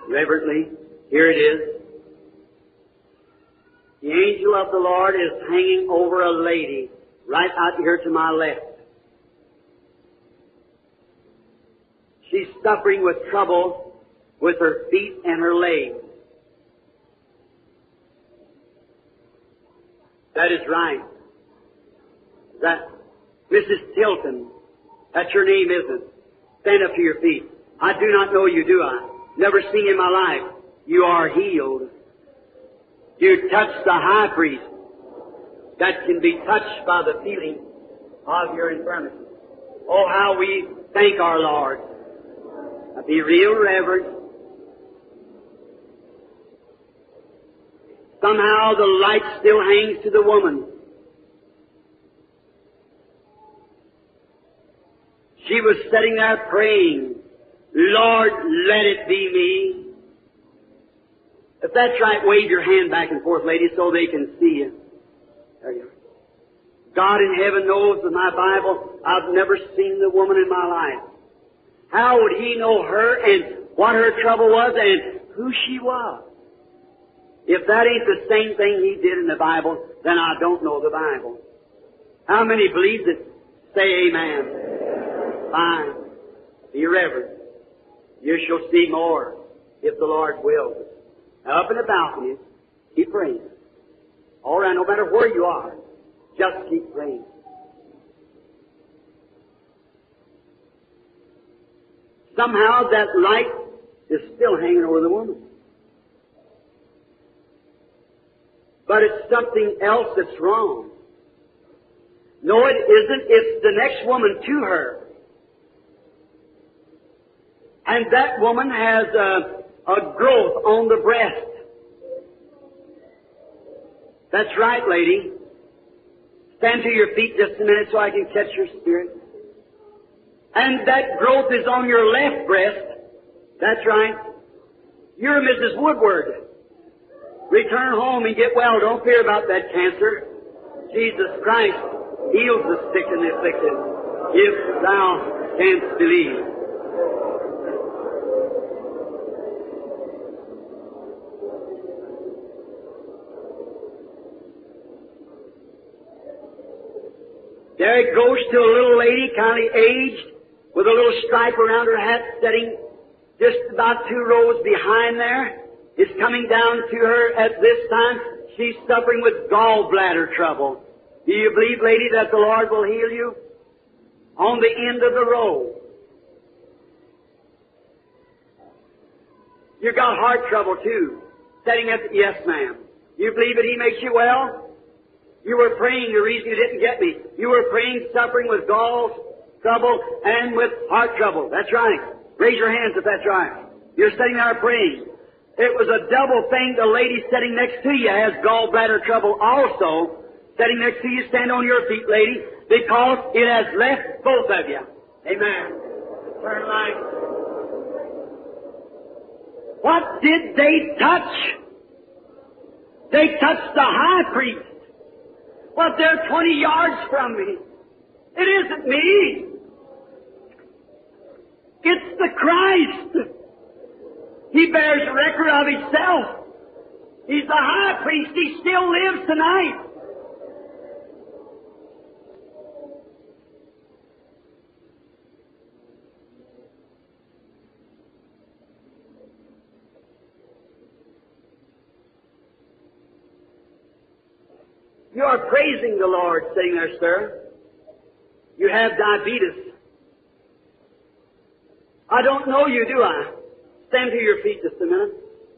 reverently. Here it is. The angel of the Lord is hanging over a lady right out here to my left. She's suffering with trouble with her feet and her legs. That is right. That Mrs. Tilton, that's your name, isn't it? Stand up to your feet. I do not know you, do I? Never seen you in my life. You are healed. You touched the high priest that can be touched by the feeling of your infirmity. Oh, how we thank our Lord. Now be real reverent. Somehow the light still hangs to the woman. She was sitting there praying, Lord, let it be me. If that's right, wave your hand back and forth, ladies, so they can see you. There you are. God in heaven knows with my Bible, I've never seen the woman in my life. How would He know her and what her trouble was and who she was? If that ain't the same thing He did in the Bible, then I don't know the Bible. How many believe it? Say amen. Fine. Be reverent. You shall see more if the Lord wills. Now up in the balcony, keep praying. All right, no matter where you are, just keep praying. Somehow that light is still hanging over the woman. But it's something else that's wrong. No, it isn't. It's the next woman to her. And that woman has a growth on the breast. That's right, lady. Stand to your feet just a minute so I can catch your spirit. And that growth is on your left breast. That's right. You're Mrs. Woodward. Return home and get well. Don't fear about that cancer. Jesus Christ heals the sick and the afflicted, if thou canst believe. There it goes to a little lady, kind of aged, with a little stripe around her hat, sitting just about 2 rows behind there. It's coming down to her at this time. She's suffering with gallbladder trouble. Do you believe, lady, that the Lord will heal you? On the end of the row. You got heart trouble too. Setting at yes, ma'am. You believe that He makes you well? You were praying, the reason you didn't get me. You were praying, suffering with gall trouble and with heart trouble. That's right. Raise your hands if that's right. You're sitting there praying. It was a double thing. The lady sitting next to you has gallbladder trouble also. Sitting next to you, stand on your feet, lady, because it has left both of you. Amen. Turn light. What did they touch? They touched the high priest. Well, they're 20 yards from me. It isn't me. It's the Christ. He bears record of Himself. He's the high priest. He still lives tonight. You are praising the Lord sitting there, sir. You have diabetes. I don't know you, do I? Stand to your feet just a minute.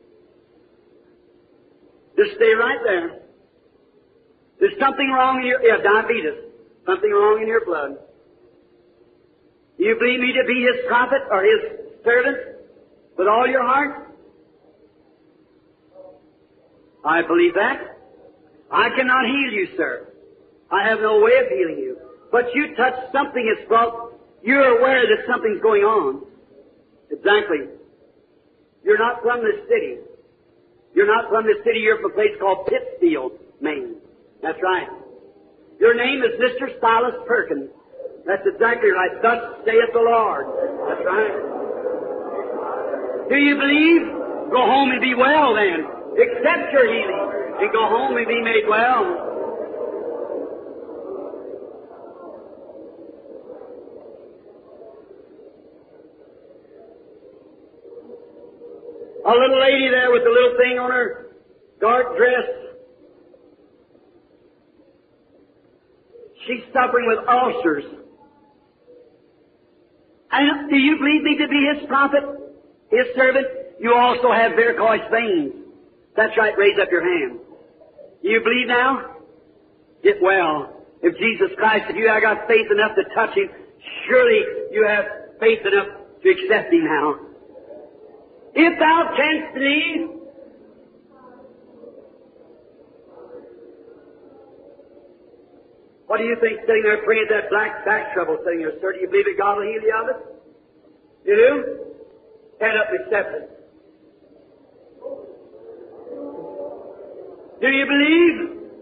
Just stay right there. There's something wrong in you have diabetes. Something wrong in your blood. Do you believe me to be His prophet or His servant with all your heart? I believe that. I cannot heal you, sir. I have no way of healing you. But you touched something that's brought, you're aware that something's going on. Exactly. You're not from this city. You're not from this city. You're from a place called Pittsfield, Maine. That's right. Your name is Mr. Silas Perkins. That's exactly right. Thus saith the Lord. That's right. Do you believe? Go home and be well then. Accept your healing and go home and be made well. A little lady there with a little thing on her dark dress. She's suffering with ulcers. And do you believe me to be His prophet, His servant? You also have varicose veins. That's right, raise up your hand. Do you believe now? Get well. If Jesus Christ, if you have got faith enough to touch Him, surely you have faith enough to accept Him now. If thou canst believe, what do you think sitting there praying that black back trouble sitting there, sir? Do you believe that God will heal you of it? You do? Stand up and accept it. Do you believe?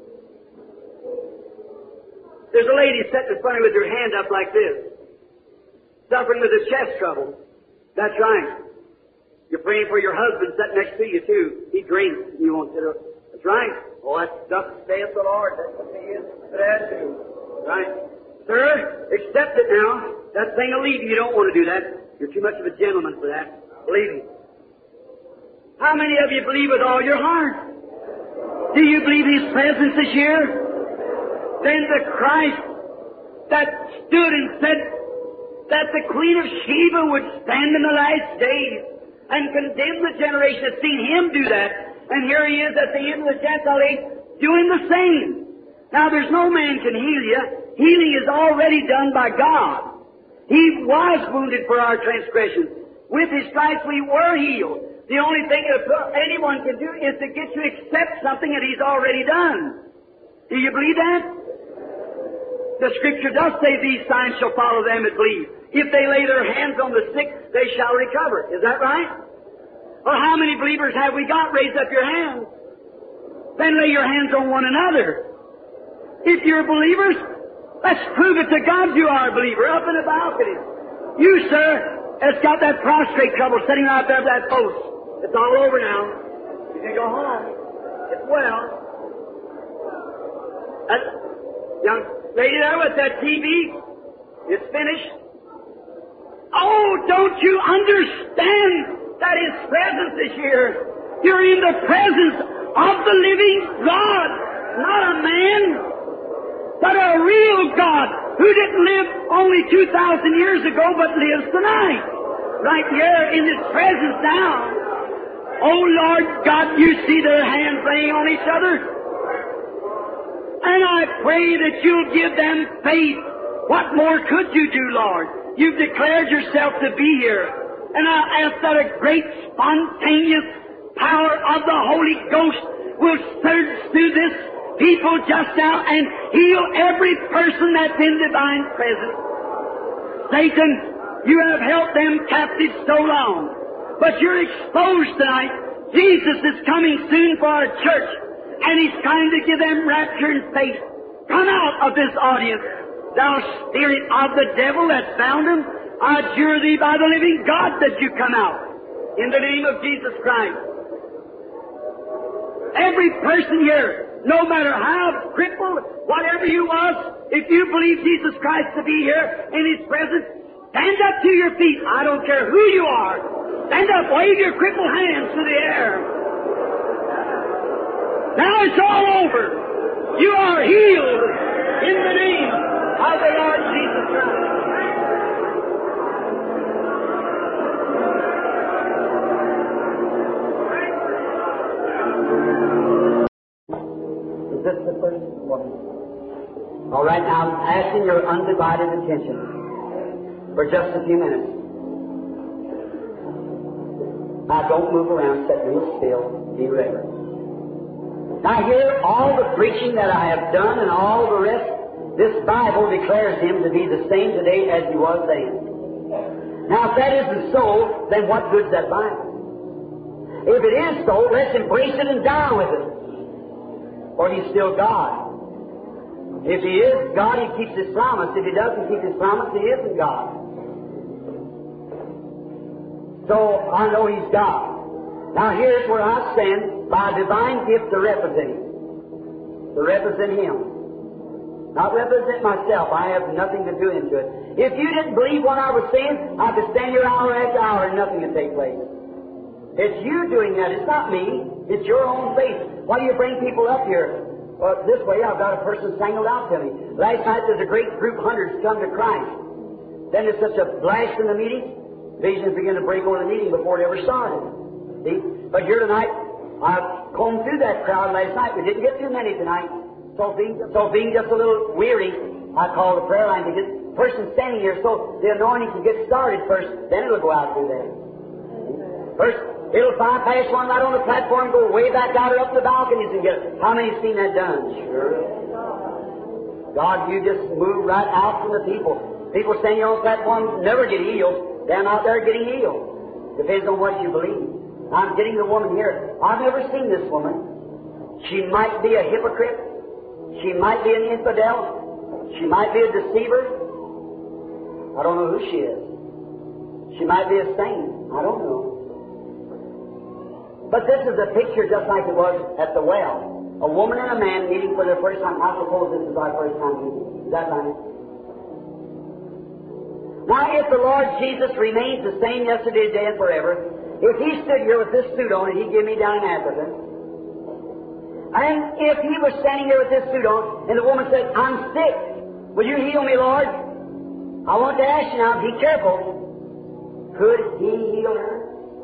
There's a lady sitting in front of you with her hand up like this, suffering with a chest trouble. That's right. You're praying for your husband sitting next to you, too. He drinks. You won't sit up. That's right. Oh, that's thus saith the Lord. That's what He is. That too. Right. Sir, accept it now. That thing will leave you. You don't want to do that. You're too much of a gentleman for that. Believe me. How many of you believe with all your heart? Do you believe His presence is here? Then the Christ that stood and said that the Queen of Sheba would stand in the last days and condemn the generation that's seen Him do that. And here He is at the end of the Gentile age doing the same. Now there's no man can heal you. Healing is already done by God. He was wounded for our transgressions. With His stripes we were healed. The only thing that anyone can do is to get you to accept something that He's already done. Do you believe that? The Scripture does say these signs shall follow them that believe. If they lay their hands on the sick, they shall recover. Is that right? Well, how many believers have we got? Raise up your hands. Then lay your hands on one another. If you're believers, let's prove it to God you are a believer. Up in the balcony. You, sir, has got that prostrate trouble sitting right there by that post. It's all over now. You can go home. It's well. That young lady there with that TV, it's finished. Oh, don't you understand that His presence is here? You're in the presence of the living God, not a man, but a real God who didn't live only 2,000 years ago, but lives tonight, right here in His presence now. Oh, Lord God, you see their hands laying on each other, and I pray that you'll give them faith. What more could you do, Lord? You've declared yourself to be here. And I ask that a great spontaneous power of the Holy Ghost will surge through this people just now and heal every person that's in divine presence. Satan, you have held them captive so long, but you're exposed tonight. Jesus is coming soon for our church, and He's trying to give them rapture and faith. Come out of this audience, thou spirit of the devil that bound him. I adjure thee by the living God that you come out. In the name of Jesus Christ. Every person here, no matter how crippled, whatever you was, if you believe Jesus Christ to be here in His presence, stand up to your feet. I don't care who you are. Stand up, wave your crippled hands to the air. Now it's all over. You are healed in the name of the Lord Jesus Christ. Is this the first one? All right, now I'm asking your undivided attention for just a few minutes. Now don't move around, sit real still, be reverent. Now here, all the preaching that I have done and all the rest, this Bible declares Him to be the same today as He was then. Now if that isn't so, then what good's that Bible? If it is so, let's embrace it and die with it. For He's still God. If He is God, He keeps His promise. If He doesn't keep His promise, He isn't God. So I know He's God. Now here's where I stand by divine gift to represent Him. To represent Him. Not represent myself. I have nothing to do into it. If you didn't believe what I was saying, I could stand here hour after hour and nothing would take place. It's you doing that. It's not me. It's your own faith. Why do you bring people up here? Well, this way I've got a person singled out to me. Last night there's a great group, hundreds, come to Christ. Then there's such a blast in the meeting, visions begin to break over the meeting before it ever started. See? But here tonight, I combed through that crowd last night. We didn't get too many tonight. So being just a little weary, I called the prayer line to get the person standing here so the anointing can get started first, then it'll go out through there. First, it'll bypass one right on the platform, go way back out or up the balconies and get it. How many have seen that done? Sure. God, you just move right out from the people. People standing on the platform never get healed. Them out there getting healed. Depends on what you believe. I'm getting the woman here. I've never seen this woman. She might be a hypocrite. She might be an infidel. She might be a deceiver. I don't know who she is. She might be a saint. I don't know. But this is a picture just like it was at the well. A woman and a man meeting for their first time. I suppose this is our first time meeting. Is that right? Now, if the Lord Jesus remains the same yesterday, today, and forever, if He stood here with this suit on and He'd give me down in Africa, and if He was standing here with this suit on and the woman said, I'm sick, will you heal me, Lord? I want to ask you now, be careful. Could He heal her?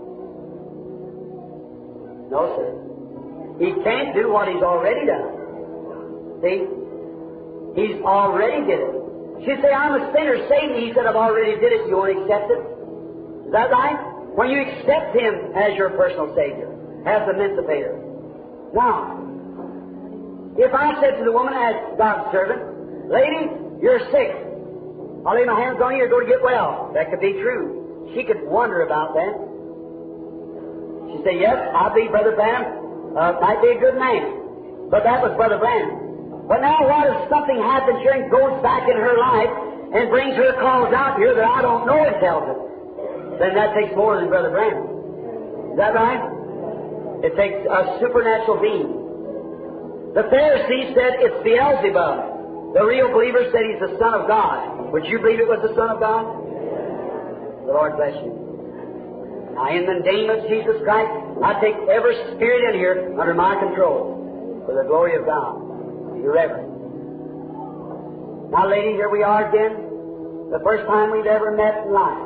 No, sir. He can't do what He's already done. See? He's already did it. She said, I'm a sinner, save me. He said, I've already did it. You want to accept it? Is that right? When you accept Him as your personal Savior, as the emancipator. Now, if I said to the woman as God's servant, lady, you're sick. I'll lay my hands on you, you're going to get well. That could be true. She could wonder about that. She said, yes, I believe Brother Branham might be a good man. But that was Brother Branham. But now what if something happens here and goes back in her life and brings her calls out here that I don't know and tells it? Then that takes more than Brother Branham. Is that right? It takes a supernatural being. The Pharisees said it's Beelzebub. The real believer said He's the Son of God. Would you believe it was the Son of God? The Lord bless you. Now, in the name of Jesus Christ, I take every spirit in here under my control for the glory of God. Be reverent. Now, lady, here we are again. The first time we've ever met in life.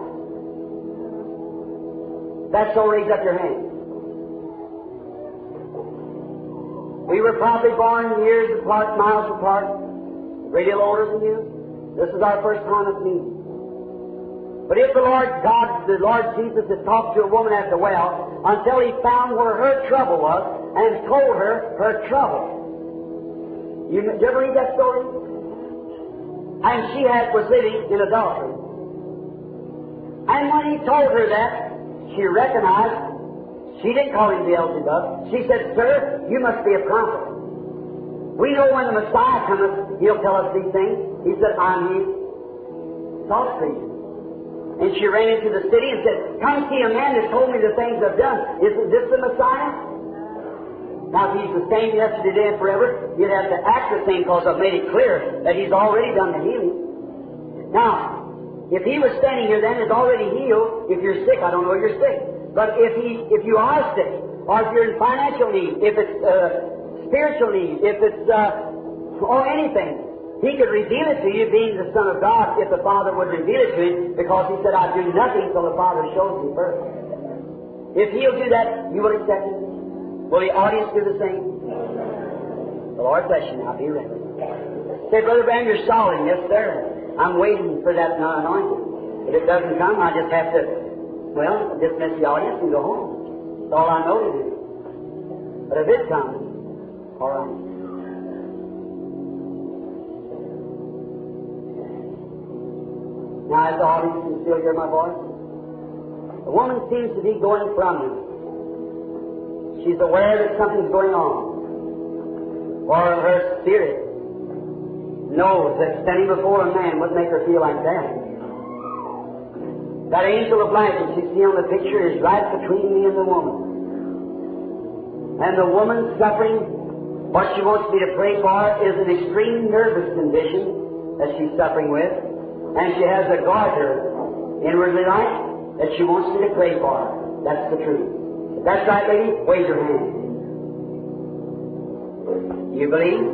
That's so, raise up your hand. We were probably born years apart, miles apart, a great deal older than you. This is our first time of meeting. But if the Lord God, the Lord Jesus, had talked to a woman at the well until He found where her trouble was and told her her trouble. Did you ever read that story? And she was living in adultery. And when He told her that, she recognized. She didn't call Him Beelzebub. She said, Sir, you must be a prophet. We know when the Messiah cometh, He'll tell us these things. He said, I'm He. False preaching. And she ran into the city and said, come see a man that told me the things I've done. Isn't this the Messiah? Now, if He's the same yesterday, today, and forever, you'd have to act the same because I've made it clear that He's already done the healing. Now, if He was standing here then, is already healed. If you're sick, I don't know you're sick. But if you are sick, or if you're in financial need, if it's spiritual need, if it's or anything, He could reveal it to you, being the Son of God, if the Father would reveal it to Him, because He said, I do nothing till the Father shows me first. If He'll do that, you will accept it. Will the audience do the same? The Lord bless you now. Be ready. Say, Brother Branham, you're solid. Yes, sir. I'm waiting for that anointing. If it doesn't come, I just have to, dismiss the audience and go home. That's all I know to do. But if it comes, all right. Now, as the audience can still hear my voice, the woman seems to be going from Him. She's aware that something's going on. Or her spirit knows that standing before a man would make her feel like that. That angel of light that you see on the picture is right between me and the woman. And the woman suffering, what she wants me to pray for is an extreme nervous condition that she's suffering with. And she has a garter inwardly like that she wants me to pray for her. That's the truth. If that's right, lady, wave your hand. You believe?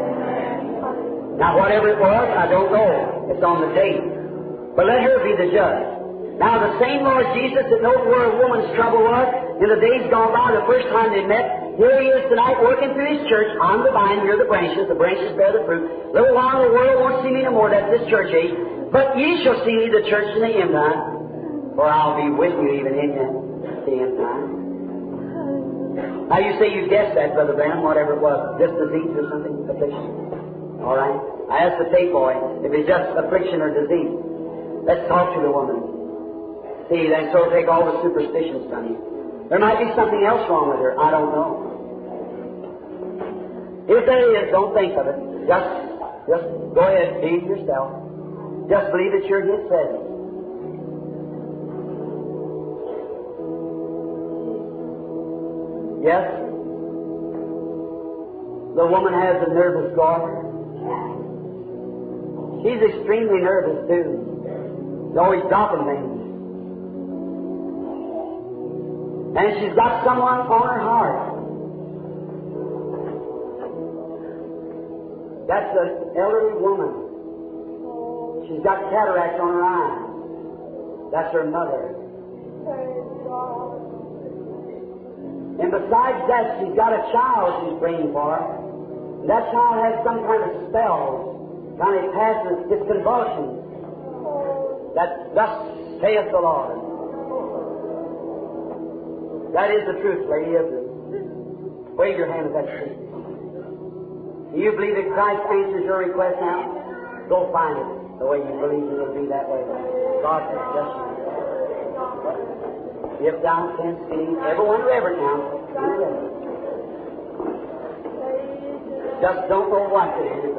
Now, whatever it was, I don't know. It's on the tape. But let her be the judge. Now, the same Lord Jesus that knows where a woman's trouble was in the days gone by, the first time they met, here He is tonight working through His church. I'm the vine, you're the branches bear the fruit. A little while the world won't see me no more, that's this church age. But ye shall see me, the church, in the end time. For I'll be with you even in the end time. Now, you say you guessed that, Brother Branham, whatever it was. Just disease or something, affliction. All right? I asked the tape boy if it's just affliction or disease. Let's talk to the woman. See, then so take all the superstitions from you. There might be something else wrong with her. I don't know. If there is, don't think of it. Just go ahead, be yourself. Just believe that you're His presence. Yes, the woman has a nervous garter. She's extremely nervous too. She's always dropping things. And she's got someone on her heart. That's an elderly woman. She's got cataracts on her eye. That's her mother. And besides that, she's got a child she's praying for. And that child has some kind of spells, kind of passes, gets convulsions. That thus saith the Lord. That is the truth, lady, isn't it? Wave your hand if that's true. Do you believe that Christ answers your request now? Go find it the way you believe it will be that way. God has blessed you. If thou canst see, everyone reverent now. Just don't know what to do.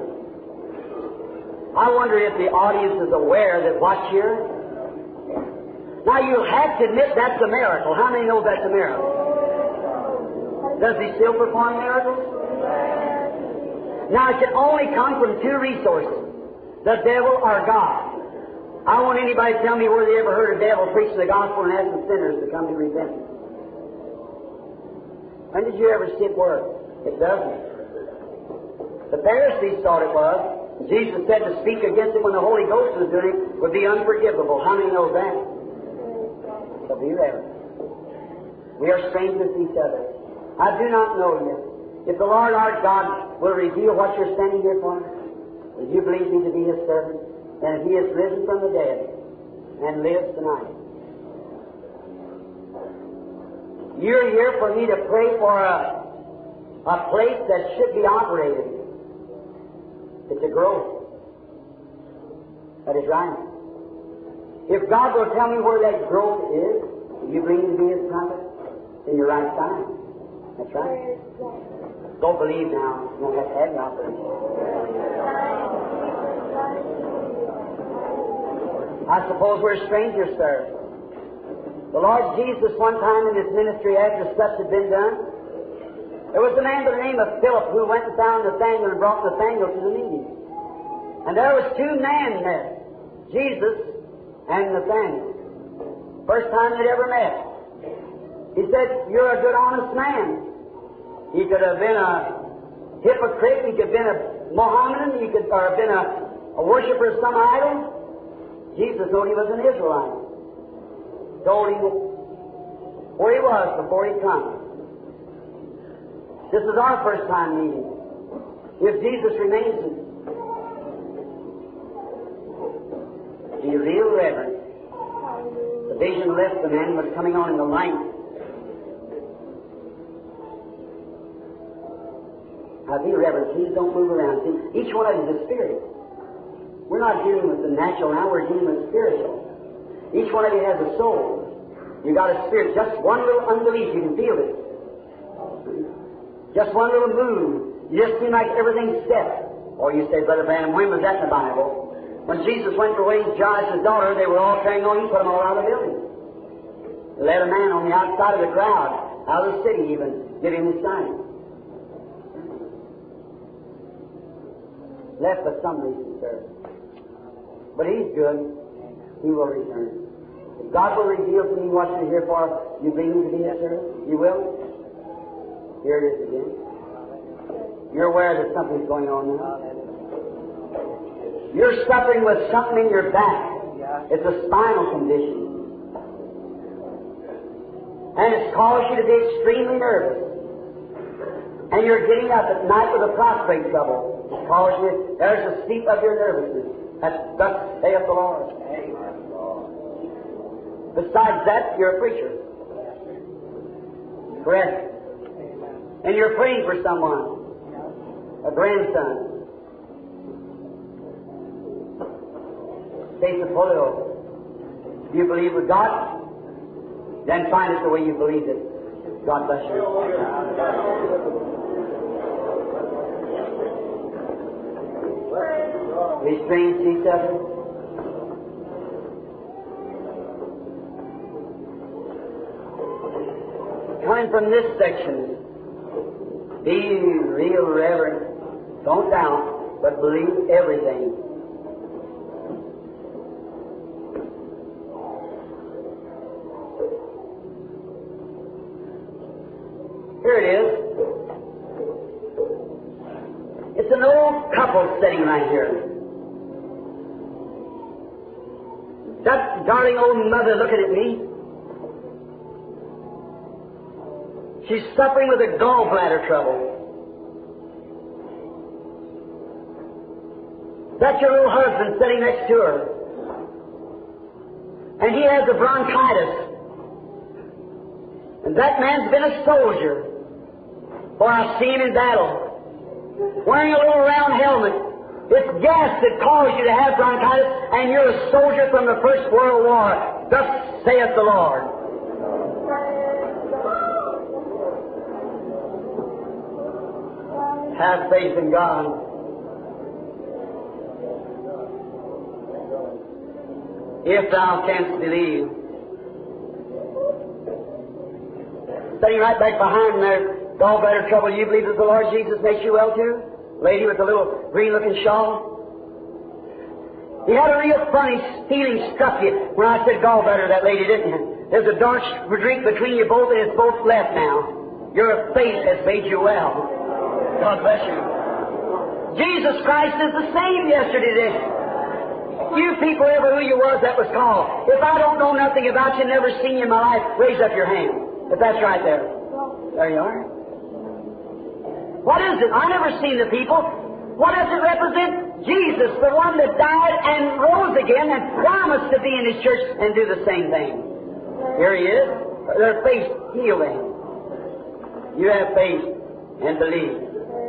I wonder if the audience is aware that what's here. Now, you have to admit that's a miracle. How many know that's a miracle? Does He still perform miracles? Now, it can only come from two resources, the devil or God. I want anybody to tell me where they ever heard a devil preaching the gospel and asking sinners to come to repentance. When did you ever see it work? It doesn't. The Pharisees thought it was. Jesus said to speak against it when the Holy Ghost was doing it would be unforgivable. How many know that? So be reverent. We are strangers to each other. I do not know you. If the Lord our God will reveal what you're standing here for, will you believe me to be His servant? And if He is risen from the dead and lives tonight. You're here for me to pray for a place that should be operated. It's a growth. That is right. If God will tell me where that growth is, you bring me to be His prophet, then you're right side. That's right. Don't believe now. You won't have to have the operation. I suppose we're strangers, sir. The Lord Jesus, one time in His ministry, after such had been done, there was a man by the name of Philip who went and found Nathanael and brought Nathanael to the meeting. And there was two men met, Jesus and Nathanael. First time they'd ever met. He said, "You're a good, honest man." He could have been a hypocrite. He could have been a Mohammedan. He could have been a worshiper of some idol. Jesus knew he was an Israelite. Told him where he was before he come. This is our first time meeting. If Jesus remains, be real reverent. The vision left the man, was coming on in the light. Now be reverent. Please don't move around. See, each one of you is a spirit. We're not dealing with the natural now, we're dealing with spiritual. Each one of you has a soul. You got a spirit. Just one little unbelief, you can feel it. Just one little move. You just seem like everything's set. Or you say, Brother Branham, when was that in the Bible? When Jesus went to raise Jairus' daughter, they were all carrying on. He put them all out of the building. He led a man on the outside of the crowd. out of the city even, give him his sight. Left for some reason, sir. But he's good. He will return. If God will reveal to me what you're here for, you bring me to be his servant? You will? Here it is again. You're aware that something's going on now. You're suffering with something in your back. It's a spinal condition. And it's caused you to be extremely nervous. And you're getting up at night with a prostrate trouble. It's caused you, there's a steep of your nervousness. That's thus saith the Lord. Besides that, you're a preacher. Correct. And you're praying for someone. A grandson. Face of polio. Do you believe with God? Then find it the way you believe it. God bless you. These strange C7. Coming from this section, be real reverent. Don't doubt, but believe everything. Here it is. It's an old couple sitting right here. That darling old mother looking at me. She's suffering with a gallbladder trouble. That's your little husband sitting next to her. And he has a bronchitis. And that man's been a soldier. For I've seen him in battle. Wearing a little round helmet. It's gas that caused you to have bronchitis, and you're a soldier from the First World War. Thus saith the Lord. Have faith in God. If thou canst believe. Sitting right back behind there, gallbladder trouble, you believe that the Lord Jesus makes you well too? Lady with the little green-looking shawl. You had a real funny feeling struck you when I said gallbladder, that lady, didn't you? There's a dark streak between you both, and it's both left now. Your faith has made you well. God bless you. Jesus Christ is the same yesterday, today. You people, ever who you was that was called. If I don't know nothing about you, never seen you in my life, raise up your hand. If that's right there. There you are. What is it? I never seen the people. What does it represent? Jesus, the one that died and rose again and promised to be in His church and do the same thing. Here He is. Their faith healing. You have faith and believe.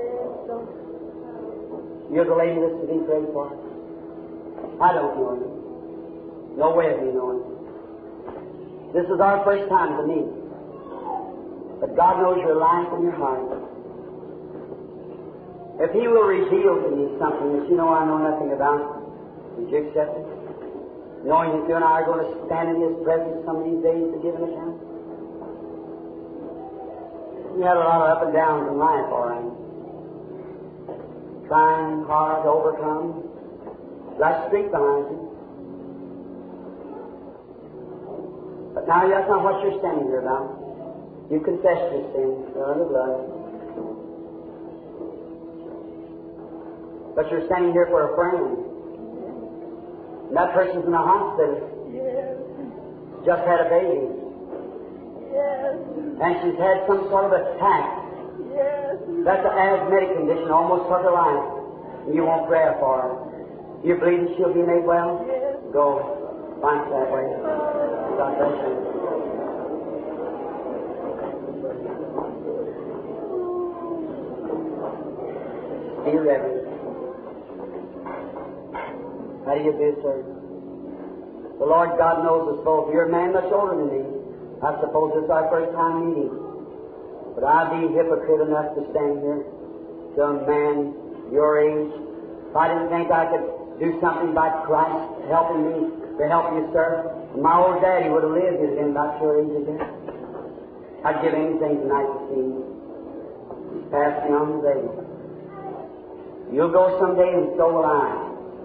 You're the lady that's to be prayed for. I don't know him. No way of me knowing. This is our first time to meet. But God knows your life and your heart. If He will reveal to me something that you know I know nothing about, would you accept it? Knowing that you and I are going to stand in His presence some of these days to give an account? You had a lot of up and downs in life, all right. Trying hard to overcome. That street behind you. But now that's not what you're standing here about. You confessed your sins, they're under blood. But you're standing here for a friend. And that person's in a hospital. Yes. Just had a baby. Yes. And she's had some sort of attack. Yes. That's an asthmatic condition, almost took her life. And you want prayer for her. You believe that she'll be made well? Yes. Go. Find it that way. God bless you. Be reverent. How do you do, sir? The Lord God knows us both. You're a man much older than me. I suppose it's our first time meeting. But I'd be hypocrite enough to stand here to a man your age. If I didn't think I could do something by Christ helping me to help you, sir, my old daddy would have lived. He'd have been about your age again. I'd give anything tonight to see him. He's passing on the day. You'll go someday, and so will I.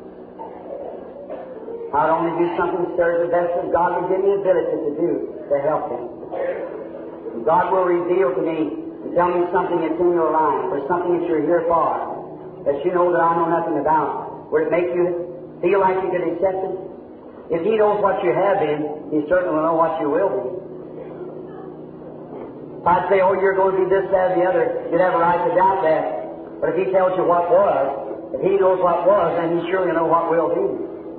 I'd only do something to serve the best that God will give me the ability to do to help him. And God will reveal to me and tell me something that's in your life, or something that you're here for, that you know that I know nothing about. Would it make you feel like you could accept it? If He knows what you have been, He certainly will know what you will be. If I'd say, oh, you're going to be this, that, or the other, you'd have a right to doubt that. But if He tells you what was, if He knows what was, then He surely knows what will be.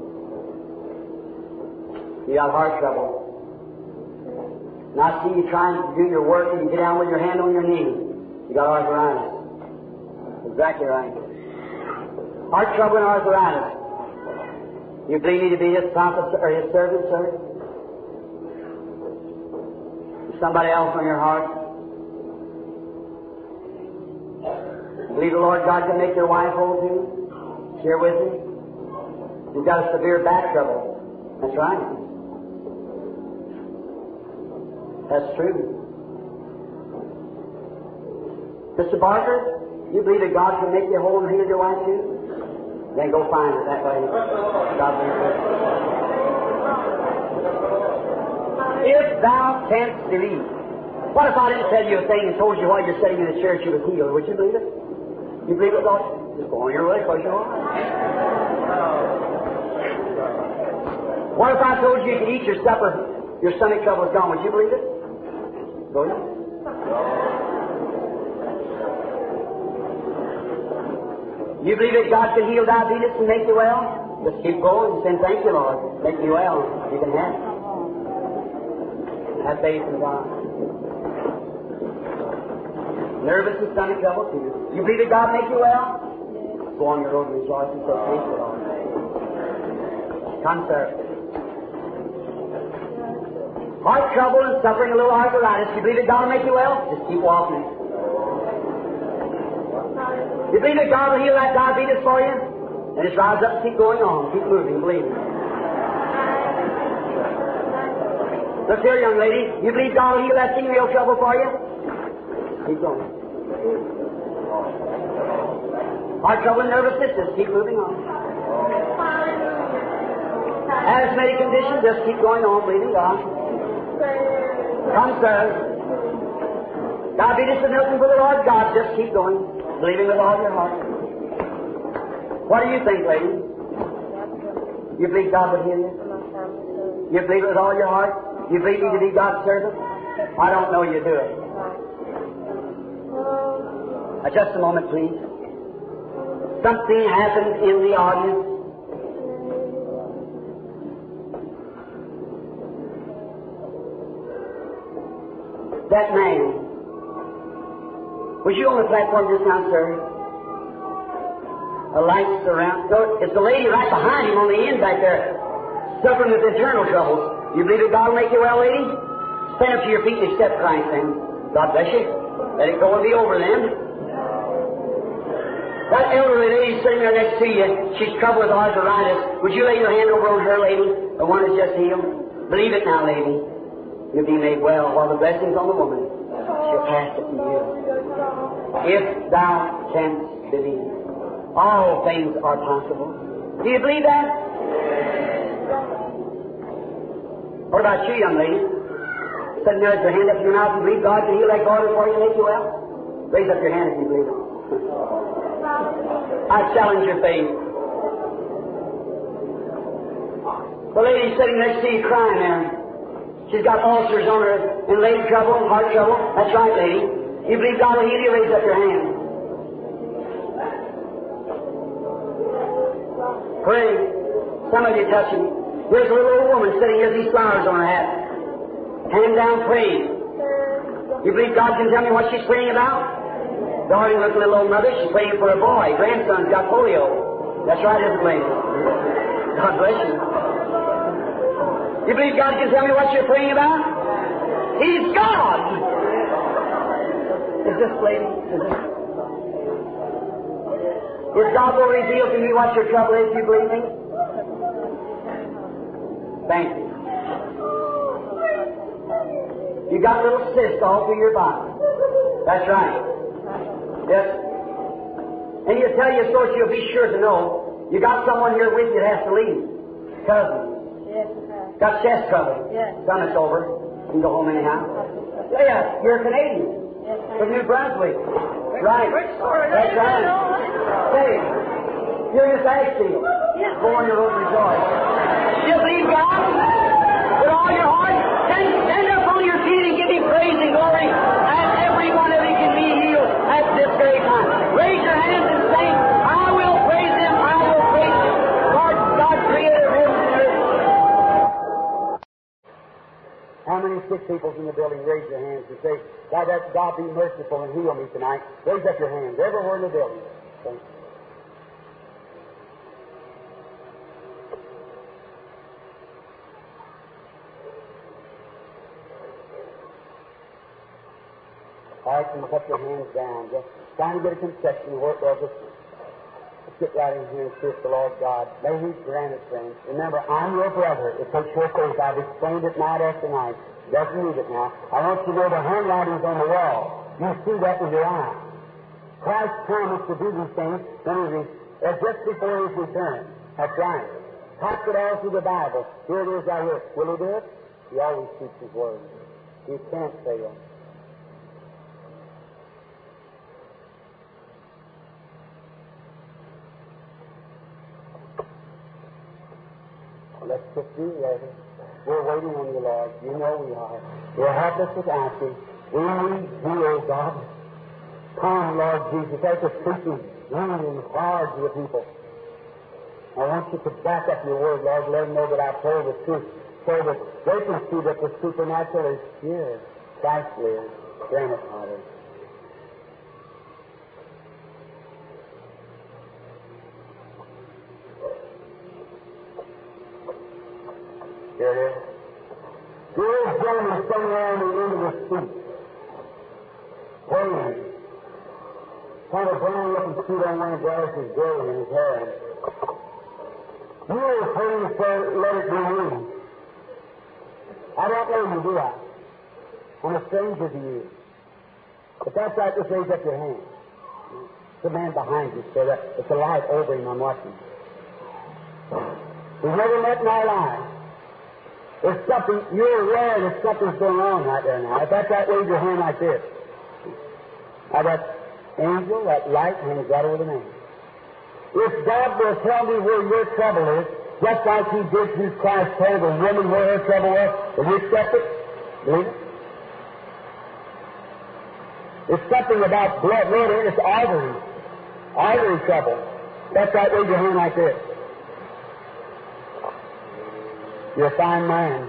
You got heart trouble. And I see you trying to do your work, and you get down with your hand on your knee. You got arthritis. Exactly right. Heart trouble and arthritis. You believe me to be His prophet or His servant, sir? Is somebody else on your heart? Believe the Lord God can make your wife whole too? Share with me? You've got a severe back trouble. That's right. That's true. Mr. Barker, you believe that God can make you whole and heal your wife too? Then go find her that way. God bless you. If thou canst believe. What if I didn't tell you a thing and told you while you're sitting in the church you was healed? Would you believe it? You believe it, Lord? Just go on your way, close your eyes. What if I told you you could eat your supper, your stomach trouble is gone? Would you believe it? Go ahead. You believe that God can heal diabetes and make you well? Just keep going and say, thank you, Lord. Make me well. You can have it. Have faith in God. Nervous and stomach trouble too. You believe that God make you well? Go on your road and rejoice and say, thank you, Lord. Come, sir. Heart trouble and suffering a little arthritis. You believe that God will make you well? Just keep walking. You believe that God will heal that diabetes for you? And just rise up and keep going on. Keep moving, believing. Look here, young lady. You believe God will heal that female trouble for you? Keep going. Heart trouble and nervous system. Keep moving on. Asthmatic condition. Just keep going on, believing God. Come, sir. Diabetes is nothing for the Lord God. Just keep going. Believing with all your heart. What do you think, lady? You believe God would heal you? You believe it with all your heart? You believe me to be God's servant? I don't know you do it. Just a moment, please. Something happened in the audience. That man. Was you on the platform just now, sir? A light's around. So it's the lady right behind him on the end back there, suffering with internal troubles. You believe that God will make you well, lady? Stand up to your feet and accept Christ, then. God bless you. Let it go and be over, then. That elderly lady sitting there next to you, she's troubled with arthritis. Would you lay your hand over on her, lady? The one that's just healed? Believe it now, lady. You'll be made well while the blessing's on the woman. She'll pass it to you. If thou canst believe, all things are possible. Do you believe that? What about you, young lady? Sitting there with your hand up to your mouth and believe God can heal that garter for you and make you well? Raise up your hand if you believe it. I challenge your faith. The lady sitting next to you crying there. She's got ulcers on her and leg trouble, heart trouble. That's right, lady. You believe God will heal you? Raise up your hand. Pray. Some of you touching. There's a little old woman sitting here with these flowers on her hat. Hand down, praying. You believe God can tell me what she's praying about? Darling looking little old mother, she's praying for a boy. Grandson's got polio. That's right, isn't it, lady? God bless you. You believe God can tell me what you're praying about? He's God! Is this lady? If God will reveal to me what your trouble is, you believe me? Thank you. You got little cysts all through your body. That's right. Yes. And you tell your source, you'll be sure to know. You got someone here with you that has to leave. Cousin. Yes. Got chest trouble. Yes. Stomach's over. You can go home anyhow. Yeah, you're a Canadian. Yes. From New Brunswick. Right. That's right. Say, you're Miss Ashfield. Yes. Go on your road and rejoice. You believe God with all your heart? Stand up on your feet and give Him praise and glory. And every one of you can be healed at this very time. Raise your hands and say, I will praise Him. I will praise Him. Lord God, Creator of heaven and earth. How many sick people in the building? Raise your hands and say, God, God be merciful and heal me tonight. Raise up your hands everywhere in the building. Thank you. All right, you put your hands down. Just trying to get a concession where it does. Just sit right in here and search the Lord God. May He grant it, friends. Remember, I'm your brother. It takes your faith. I've explained it night after night. Doesn't need it now. I want you to know the handwriting's on the wall. You see that with your eye. Christ promised to do these things just before His return. That's right. Type it all through the Bible. Here it is right here. Will He do it? He always keeps His word. He can't fail. Let's just be ready. We're waiting on you, Lord. You know we are. We're helpless without you. We need you, O God. Come, Lord Jesus. Take us preaching long and hard to the people. I want you to back up your word, Lord. Let them know that I've told the truth, so that they can see that the supernatural is here. Christ lives. Grant it, Father. Here it is. Here is gentlemen standing around the end of the street, praying. Kind of brown-looking suit on, one glasses, gray in his hair. You were praying for let it be me. I don't know you, do I? I'm a stranger to you. But that's right, just raise up your hand. There's a man behind you, so that it's a light over him. I'm watching. We've never met in our lives. There's something, you're aware that something's going on right there now. If that's right, wave your hand like this. Now that angel, that light hangs right over the man. If God will tell me where your trouble is, just like He did through Christ told the woman where her trouble was, will you accept it? Believe it? There's something about blood, it's artery trouble. That's right, wave your hand like this. You're a fine man.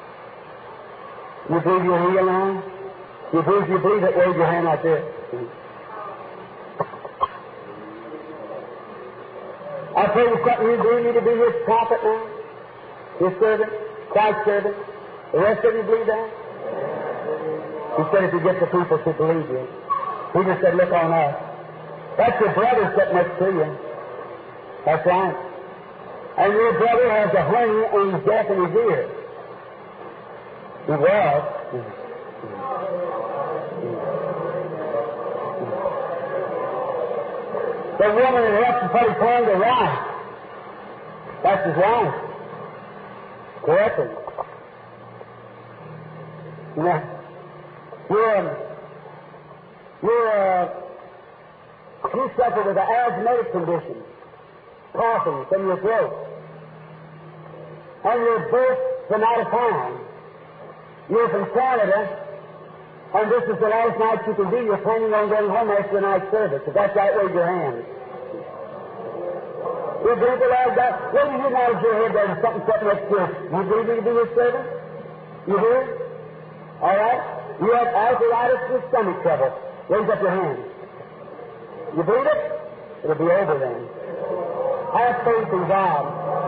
You believe you're healed now? You believe it, wave your hand like this. I tell you something, you do need to be His prophet now. His servant, Christ's servant. The rest of you believe that? He said if you get the people to believe you. He just said, look on us. That's your brother sitting next to you. That's right. And your brother has a honey and he's deaf in his ear. He was. The woman that helped to put his hand to right. That's his wife. Correctly. You suffer with an asthmatic condition. Coughing from your throat. And you're both from out of town. You're from Canada, and this is the last night you can be. You're planning on going home after the night service. If that's right, wave your hand. You believe the Lord God? What do you nod your head there? There's something sitting next to you. You believe you can be His servant? You do? All right? You have arthritis with stomach trouble. Raise up your hand. You believe it? It'll be over then. Have faith in God.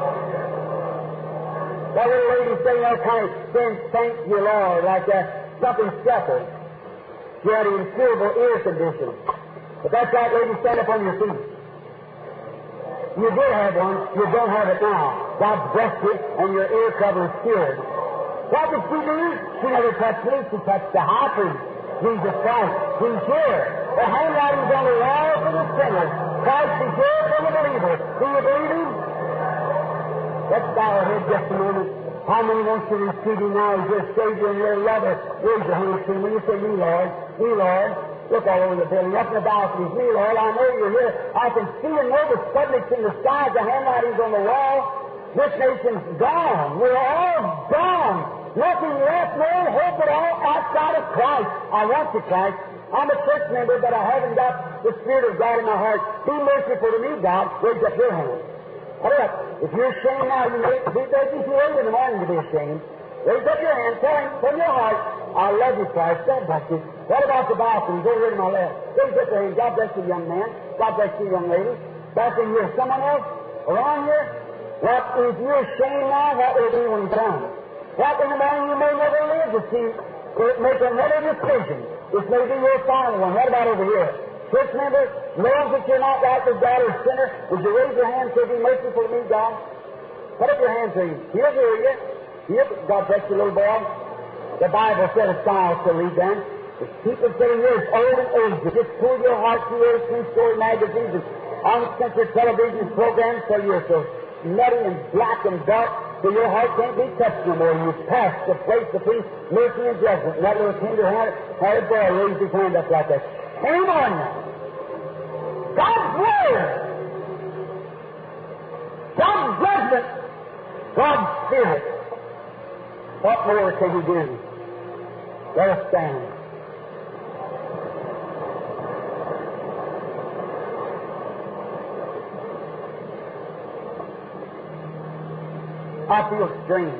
That little lady saying all kind of saying, thank you, Lord, like that. Something suffered. She had an incurable ear condition. But that's right, lady, stand up on your feet. You did have one, you don't have it now. God bless you, and your ear cover is cured. What did she do? She never touched me. She touched the high priest, Jesus Christ. He's here. The handwriting's on the wall for the sinner. Christ is here for the believer. Do you believe Him? Let's bow our head just a moment. How many wants to receive Him now as your Savior and your lover? Raise your hand to Him. When you say, me, Lord, me, Lord. Look all over the building, up in the balconies. Me, Lord, I know you're here. I can see and know the subjects in the skies, the handwriting's on the wall. This nation's gone. We're all gone. Nothing left, no hope at all outside of Christ. I want you, Christ. I'm a church member, but I haven't got the Spirit of God in my heart. Be merciful to me, God. Raise up your hand. Hurry up. If you're ashamed now, you may be begging you early in the morning to be ashamed. Raise up your hand. Tell Him from your heart, I love you, Christ. God bless you. What about the balcony? Go over to my left. Raise up your hand. God bless you, young man. God bless you, young lady. Back in here. Someone else around here? What if you're ashamed now? What will be when He's done? What in the morning you may never live to see, make another decision. This may be your final one. What about over here? Church member, knows that you're not right with God or sinner, would you raise your hand and say, be merciful to me, God? Put up your hands to Him. He'll hear you. God bless you, little boy. The Bible said a child to read them. The people sitting here is old and aged. Just pull your heart to your two-story magazines and uncensored television programs till you're so nutty and black and dark so your heart can't be touched no more. You pass the place between mercy and judgment. And that little tender-hearted boy raised his hand up like that. Hang on now. God's Word. God's judgment. God's Spirit. What more can He do? Let us stand. I feel strange.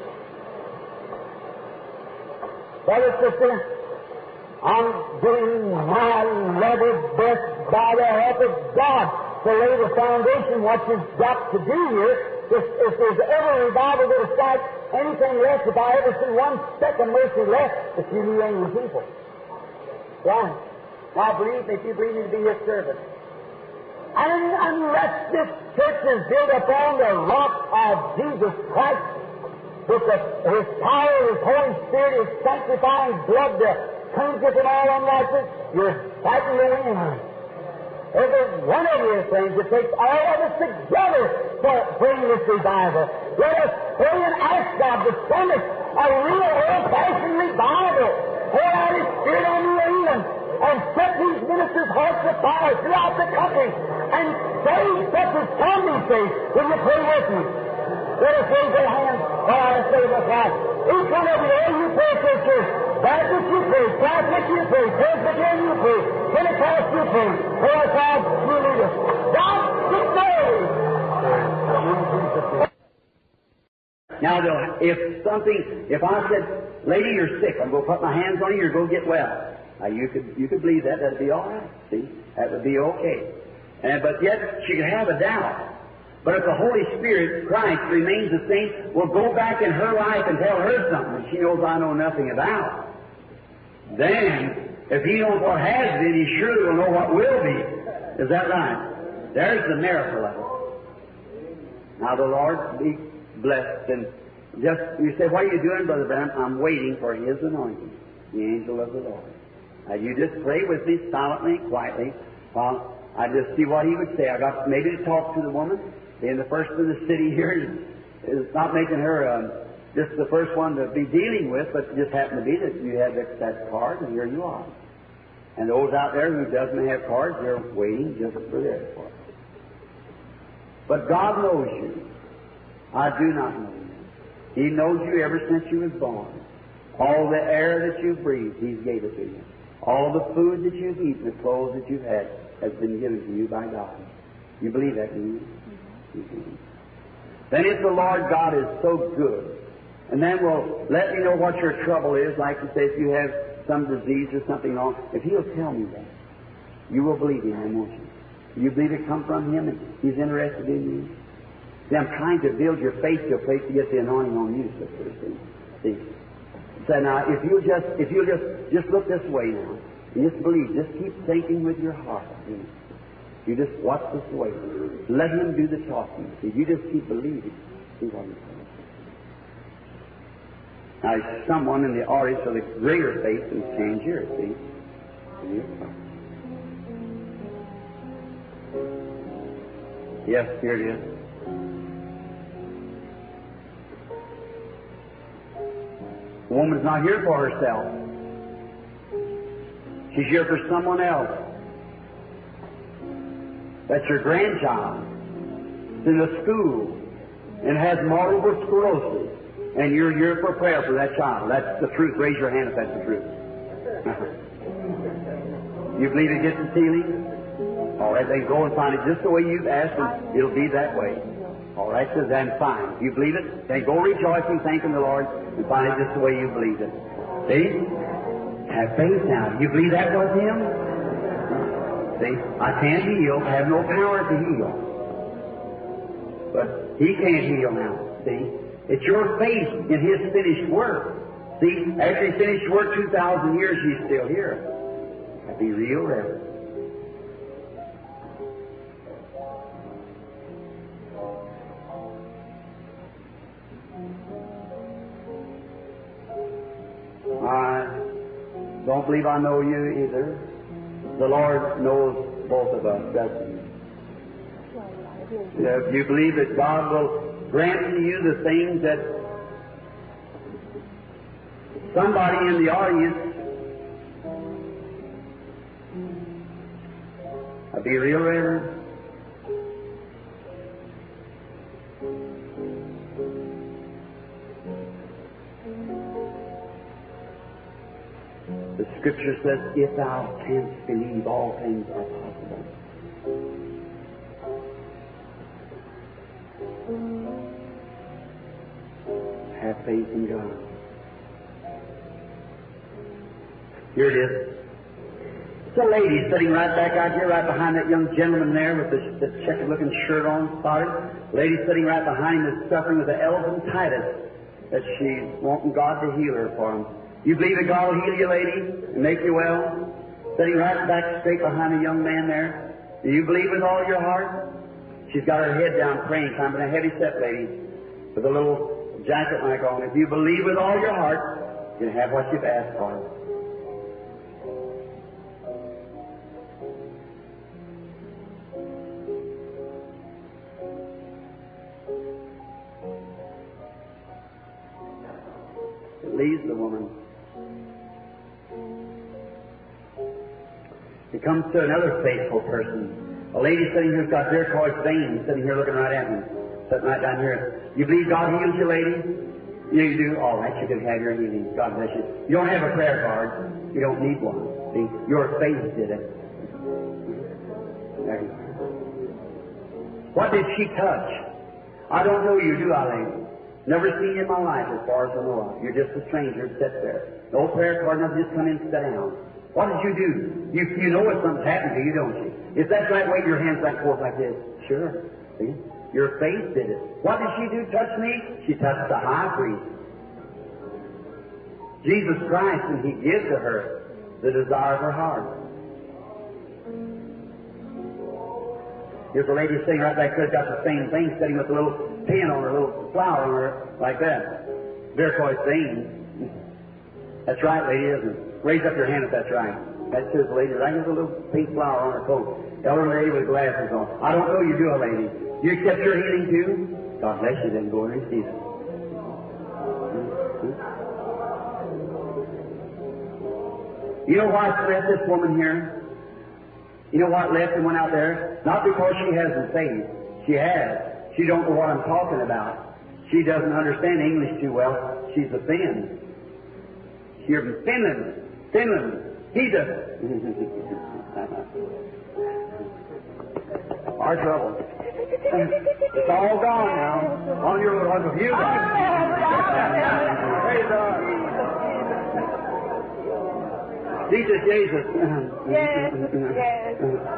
Brother, sister, I'm doing my level best by the help of God to lay the foundation what you've got to do here. If there's ever a revival going to start anything less, if I ever see one speck of mercy less, it's you New England people. Right? Now believe me, if you believe me to be His servant. And unless this church is built upon the rock of Jesus Christ, with His power, His Holy Spirit, His sanctifying blood to cleanse it from all unrighteousness, you're fighting the wind. Every one of these things, it takes all of us together to bring this revival. Let us pray and ask God to send us a real old-fashioned revival. Pour out His Spirit on New England and set these ministers' hearts afire throughout the country and save such as can be saved. Will you pray with me? Let us raise our hands while I say this out. Each one of you, all you pray, churches, Baptist you pray, Catholic you pray, Presbyterian you pray, Pentecost you pray, Holy God you lead us. God, now, if I said, lady, you're sick, I'm going to put my hands on you, you're going to get well. Now, you could believe that. That'd be all right. See? That would be okay. But yet, she could have a doubt. But if the Holy Spirit, Christ, remains the same, we'll go back in her life and tell her something that she knows I know nothing about. Then, if He knows what has been, He surely will know what will be. Is that right? There's the miracle of it. Now, the Lord be blessed. And just, you say, what are you doing, Brother Branham? I'm waiting for His anointing, the angel of the Lord. Now, you just pray with me silently, quietly, while I just see what He would say. I got maybe to talk to the woman. Being the first in the city here is not making her just the first one to be dealing with, but it just happened to be that you had that card, and here you are. And those out there who doesn't have cards, they're waiting just for their card. But God knows you. I do not know you. He knows you ever since you was born. All the air that you breathe, He's gave it to you. All the food that you've eaten, the clothes that you've had, has been given to you by God. You believe that, do you? Mm-hmm. Then if the Lord God is so good, and then will let me know what your trouble is, like you say, if you have some disease or something wrong, if He'll tell me that, you will believe Him, then, won't you? You believe it come from Him and He's interested in you? See, I'm trying to build your faith to a place to get the anointing on you, sister. See? So now, if you'll just look this way now, and just believe, just keep thinking with your heart. You just watch this way. Let Him do the talking. See, you just keep believing. See what He says. Now, there's someone in the audience with a greater faith than change here, see? Yes, here it is. The woman's not here for herself. She's here for someone else. That's your grandchild. It's in a school and has multiple sclerosis. And you're here for prayer for that child. That's the truth. Raise your hand if that's the truth. You believe it gets its healing? All right, then go and find it just the way you've asked, and it'll be that way. All right, so then fine. If you believe it, then go rejoicing, thanking the Lord, and find it just the way you believed it. See? Have faith now. You believe that was Him? See? I can't heal. I have no power to heal. But He can't heal now. See? It's your faith in His finished work. See? After He finished work 2,000 years, He's still here. That'd be real reverend. I don't believe I know you either. The Lord knows both of us, doesn't He? If you believe that God will grant to you the things that somebody in the audience, I'll be real reverend. The Scripture says, if thou canst believe, all things are possible. Have faith in God. Here it is. It's a lady sitting right back out here, right behind that young gentleman there with the checkered-looking shirt on, spotted. Lady sitting right behind him is suffering with the elephantitis that she's wanting God to heal her for him. You believe that God will heal you, lady, and make you well? Sitting right back straight behind a young man there. Do you believe with all your heart? She's got her head down praying, kind of a heavy-set lady with a little jacket like on. If you believe with all your heart, you can have what you've asked for. It leaves the woman. It comes to another faithful person. A lady sitting here who's got varicose veins, sitting here looking right at me. Sitting right down here. You believe God heals you, lady? Yeah, you do? All right, you can have your healing. God bless you. You don't have a prayer card. You don't need one. See, your faith did it. There you go. What did she touch? I don't know you, do I, lady? Never seen you in my life as far as I know of. You're just a stranger that sits there. No prayer card, nothing, just come in and sit down. What did you do? You know if something's happened to you, don't you? If that's right, wave your hands back and forth like this. Sure. See? Your faith did it. What did she do? Touch me? She touched the high priest. Jesus Christ, and He gives to her the desire of her heart. Here's a lady sitting right back there, got the same thing, sitting with a little pin on her, a little flower on her, like that. Varicose veins. That's right, lady, isn't it? Raise up your hand if that's right. That's his lady, right? There's a little pink flower on her coat. Elderly lady with glasses on. I don't know you do, a lady. You accept your healing too? God bless you, then go and receive it. You know why I left this woman here? You know what left and went out there? Not because she hasn't faith. She has. She don't know what I'm talking about. She doesn't understand English too well. She's a Finn. She's from Finland. Finland. He's a... Our trouble. It's all gone now. On your view. Praise God. Jesus, Jesus. Yes, yes.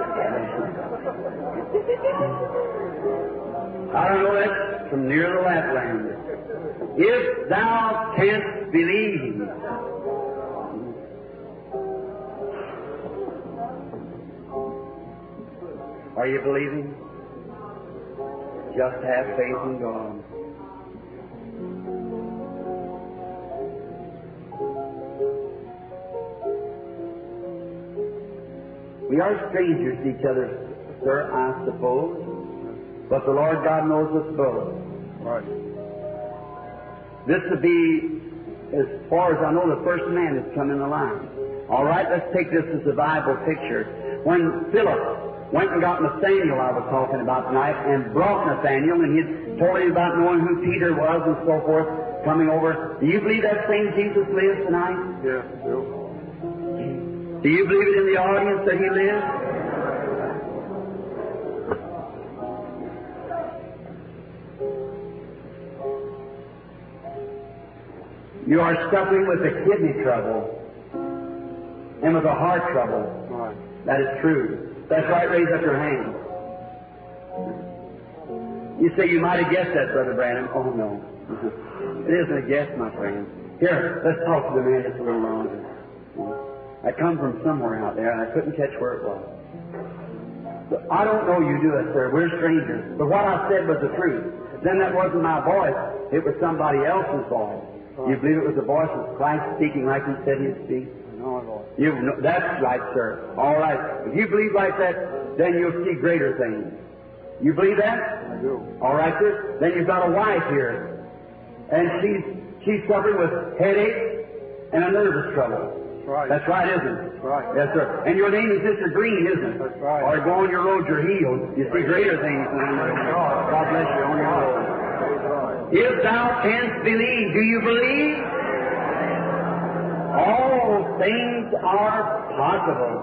I don't know, that's from near the Lapland. If thou canst believe. Are you believing? Just have faith in God. We are strangers to each other, sir, I suppose. But the Lord God knows us both. Right. This would be, as far as I know, the first man that's come in the line. All right, let's take this as a Bible picture. When Philip went and got Nathaniel, I was talking about tonight, and brought Nathaniel, and he told him about knowing who Peter was and so forth, coming over. Do you believe that same Jesus lives tonight? Yeah, I do. Do you believe it in the audience that he lives? You are suffering with a kidney trouble and with a heart trouble. Right. That is true. That's right. Raise up your hand. You say you might have guessed that, Brother Branham. Oh, no. It isn't a guess, my friend. Here, let's talk to the man just a little longer. I come from somewhere out there, and I couldn't catch where it was. So I don't know you do it, sir. We're strangers. But what I said was the truth. Then that wasn't my voice. It was somebody else's voice. You believe it was the voice of Christ speaking like He said He'd speak? No, Lord. That's right, sir. All right. If you believe like that, then you'll see greater things. You believe that? I do. All right, sir. Then you've got a wife here, and she's suffering with headache and a nervous trouble. That's right. That's right, isn't it? That's right. Yes, sir. And your name is Mr. Green, isn't it? That's right. Or go on your road, you're healed. You see greater things than God bless you on your road. If thou canst believe, do you believe? All things are possible.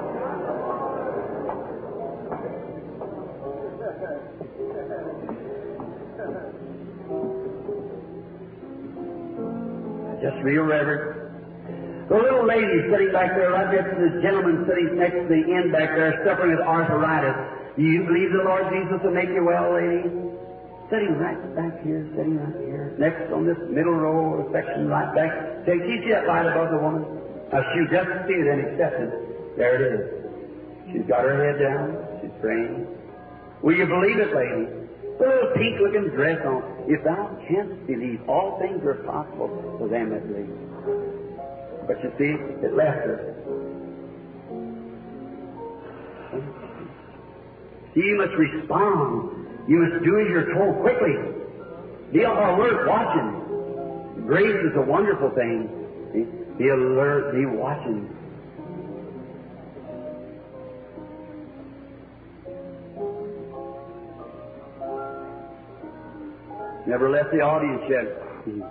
Just real reverent. The little lady sitting back there, right next to the gentleman sitting next to the end back there, suffering with arthritis. Do you believe the Lord Jesus will make you well, lady? Sitting right back here, sitting right here. Next on this middle row, section right back. Can you see that light above the woman? Now she doesn't see it and accept it. There it is. She's got her head down. She's praying. Will you believe it, lady? The little pink-looking dress on. If thou canst believe, all things are possible for them that believe. But you see, it left her. See, you must respond. You must do as you're told quickly. Be alert, watching. Grace is a wonderful thing. Be alert, be watching. Never left the audience yet.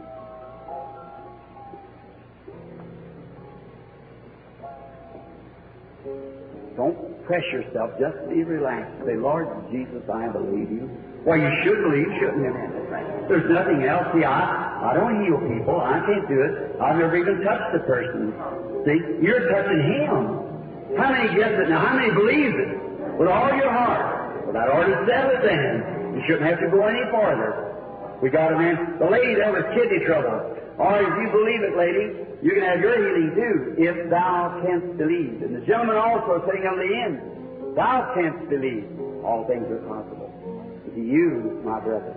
Don't press yourself. Just be relaxed. Say, Lord Jesus, I believe you. Well, you should believe, shouldn't you? There's nothing else. See, I don't heal people. I can't do it. I've never even touched a person. See, you're touching Him. How many gets it now? How many believes it? With all your heart. Well, that already settled then. You shouldn't have to go any farther. We got a man, the lady there with kidney trouble. Or if you believe it, lady, you can have your healing too, if thou canst believe. And the gentleman also sitting on the end, thou canst believe. All things are possible. To you, my brother.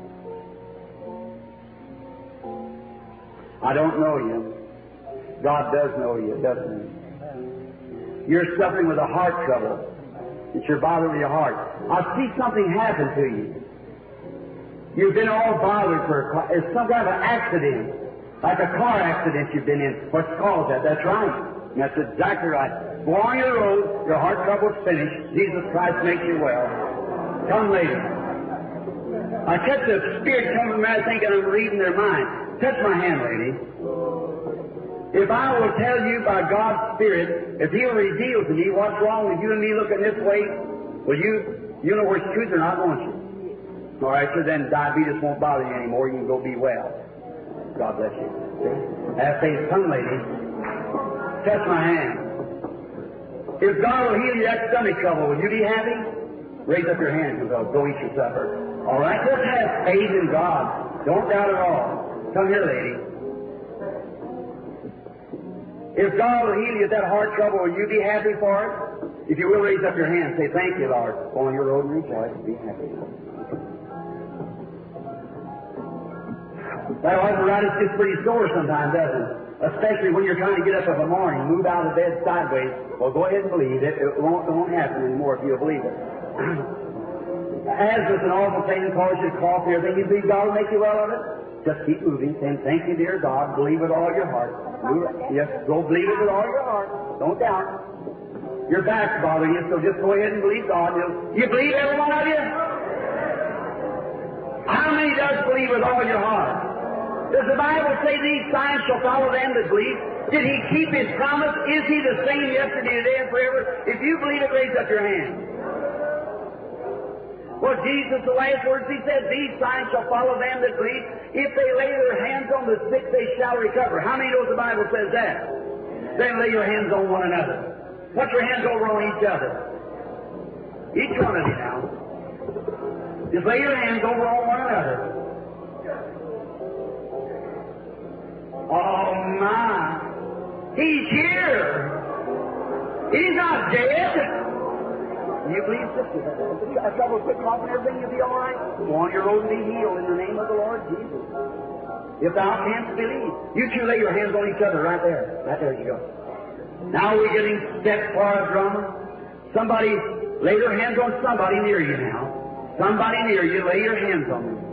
I don't know you. God does know you, doesn't He? You're suffering with a heart trouble. It's your bothering your heart. I see something happen to you. You've been all bothered it's some kind of an accident. Like a car accident you've been in. What's caused that? That's right. That's exactly right. Go on your road. Your heart trouble's finished. Jesus Christ makes you well. Come later. I catch the Spirit coming from there thinking I'm reading their mind. Touch my hand, lady. If I will tell you by God's Spirit, if He'll reveal to me what's wrong with you and me looking this way, will you know where it's truth or not, won't you? All right, so then diabetes won't bother you anymore. You can go be well. God bless you. Have faith. Come, lady. Touch my hand. If God will heal you that stomach trouble, will you be happy? Raise up your hand and go eat your supper. All right? Just have faith in God. Don't doubt at all. Come here, lady. If God will heal you that heart trouble, will you be happy for it? If you will, raise up your hand and say, thank you, Lord. Go on your road and rejoice and be happy. That arthritis gets pretty sore sometimes, doesn't it? Especially when you're trying to get up of a morning, move out of bed sideways. Well, go ahead and believe it. It won't happen anymore if you'll believe it. Asthma's an awful thing, causes you to cough and everything. You believe God will make you well of it? Just keep moving, saying, thank you, dear God. Believe with all your heart. Yes, go believe it with all your heart. Don't doubt. Your back's bothering you, so just go ahead and believe God. You believe, every one of you? How many does believe with all your heart? Does the Bible say these signs shall follow them that believe? Did He keep His promise? Is He the same yesterday, today, and forever? If you believe it, raise up your hand. Well, Jesus, the last words He said, these signs shall follow them that believe. If they lay their hands on the sick, they shall recover. How many knows the Bible says that? Then lay your hands on one another. Put your hands over on each other. Each one of you now. Just lay your hands over on one another. Oh my! He's here! He's not dead! You believe, sister? If you have trouble with coughing and everything, you'll be all right. Go on your road and be healed in the name of the Lord Jesus. If thou canst believe. You two lay your hands on each other right there. Right there you go. Now we're getting set for a drummer. Somebody, lay your hands on somebody near you now. Somebody near you, lay your hands on them.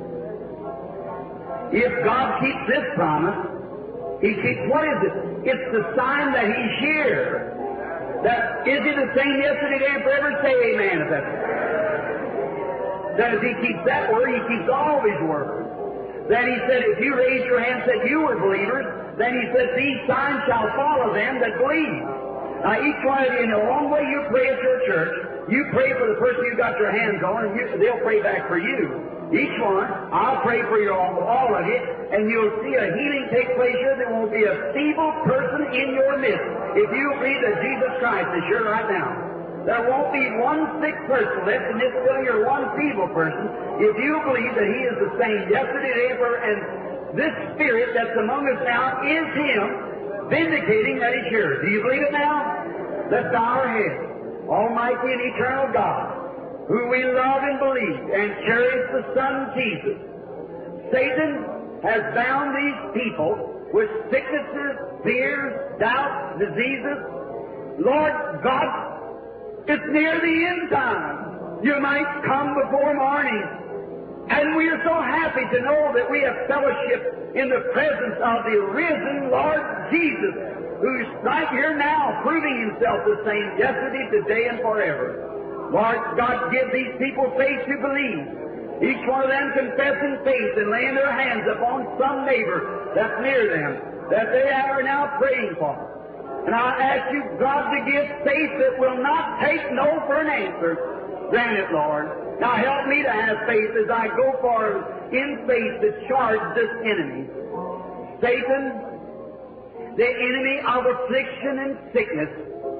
If God keeps this promise, He keeps, what is it? It's the sign that He's here. That, is He the same yesterday, today, and forever? Say amen if that's it. That if He keeps that word, He keeps all His words. Then He said, if you raised your hand and said you were believers, then He said, these signs shall follow them that believe. Now, each one of you, in the long way you pray at your church, you pray for the person you got your hands on, and they'll pray back for you. Each one, I'll pray for you all of you, and you'll see a healing take place here. There won't be a feeble person in your midst if you believe that Jesus Christ is here right now. There won't be one sick person left in this building or one feeble person if you believe that He is the same yesterday, today, and this Spirit that's among us now is Him, vindicating that He's here. Do you believe it now? Let's bow our heads. Almighty and eternal God, who we love and believe and cherish the Son Jesus. Satan has bound these people with sicknesses, fears, doubts, diseases. Lord God, it's near the end time. You might come before morning. And we are so happy to know that we have fellowship in the presence of the risen Lord Jesus, who's right here now proving Himself the same yesterday, today, and forever. Lord God, give these people faith to believe. Each one of them confessing faith and laying their hands upon some neighbor that's near them that they are now praying for. And I ask you, God, to give faith that will not take no for an answer. Grant it, Lord. Now help me to have faith as I go forward in faith to charge this enemy. Satan, the enemy of affliction and sickness,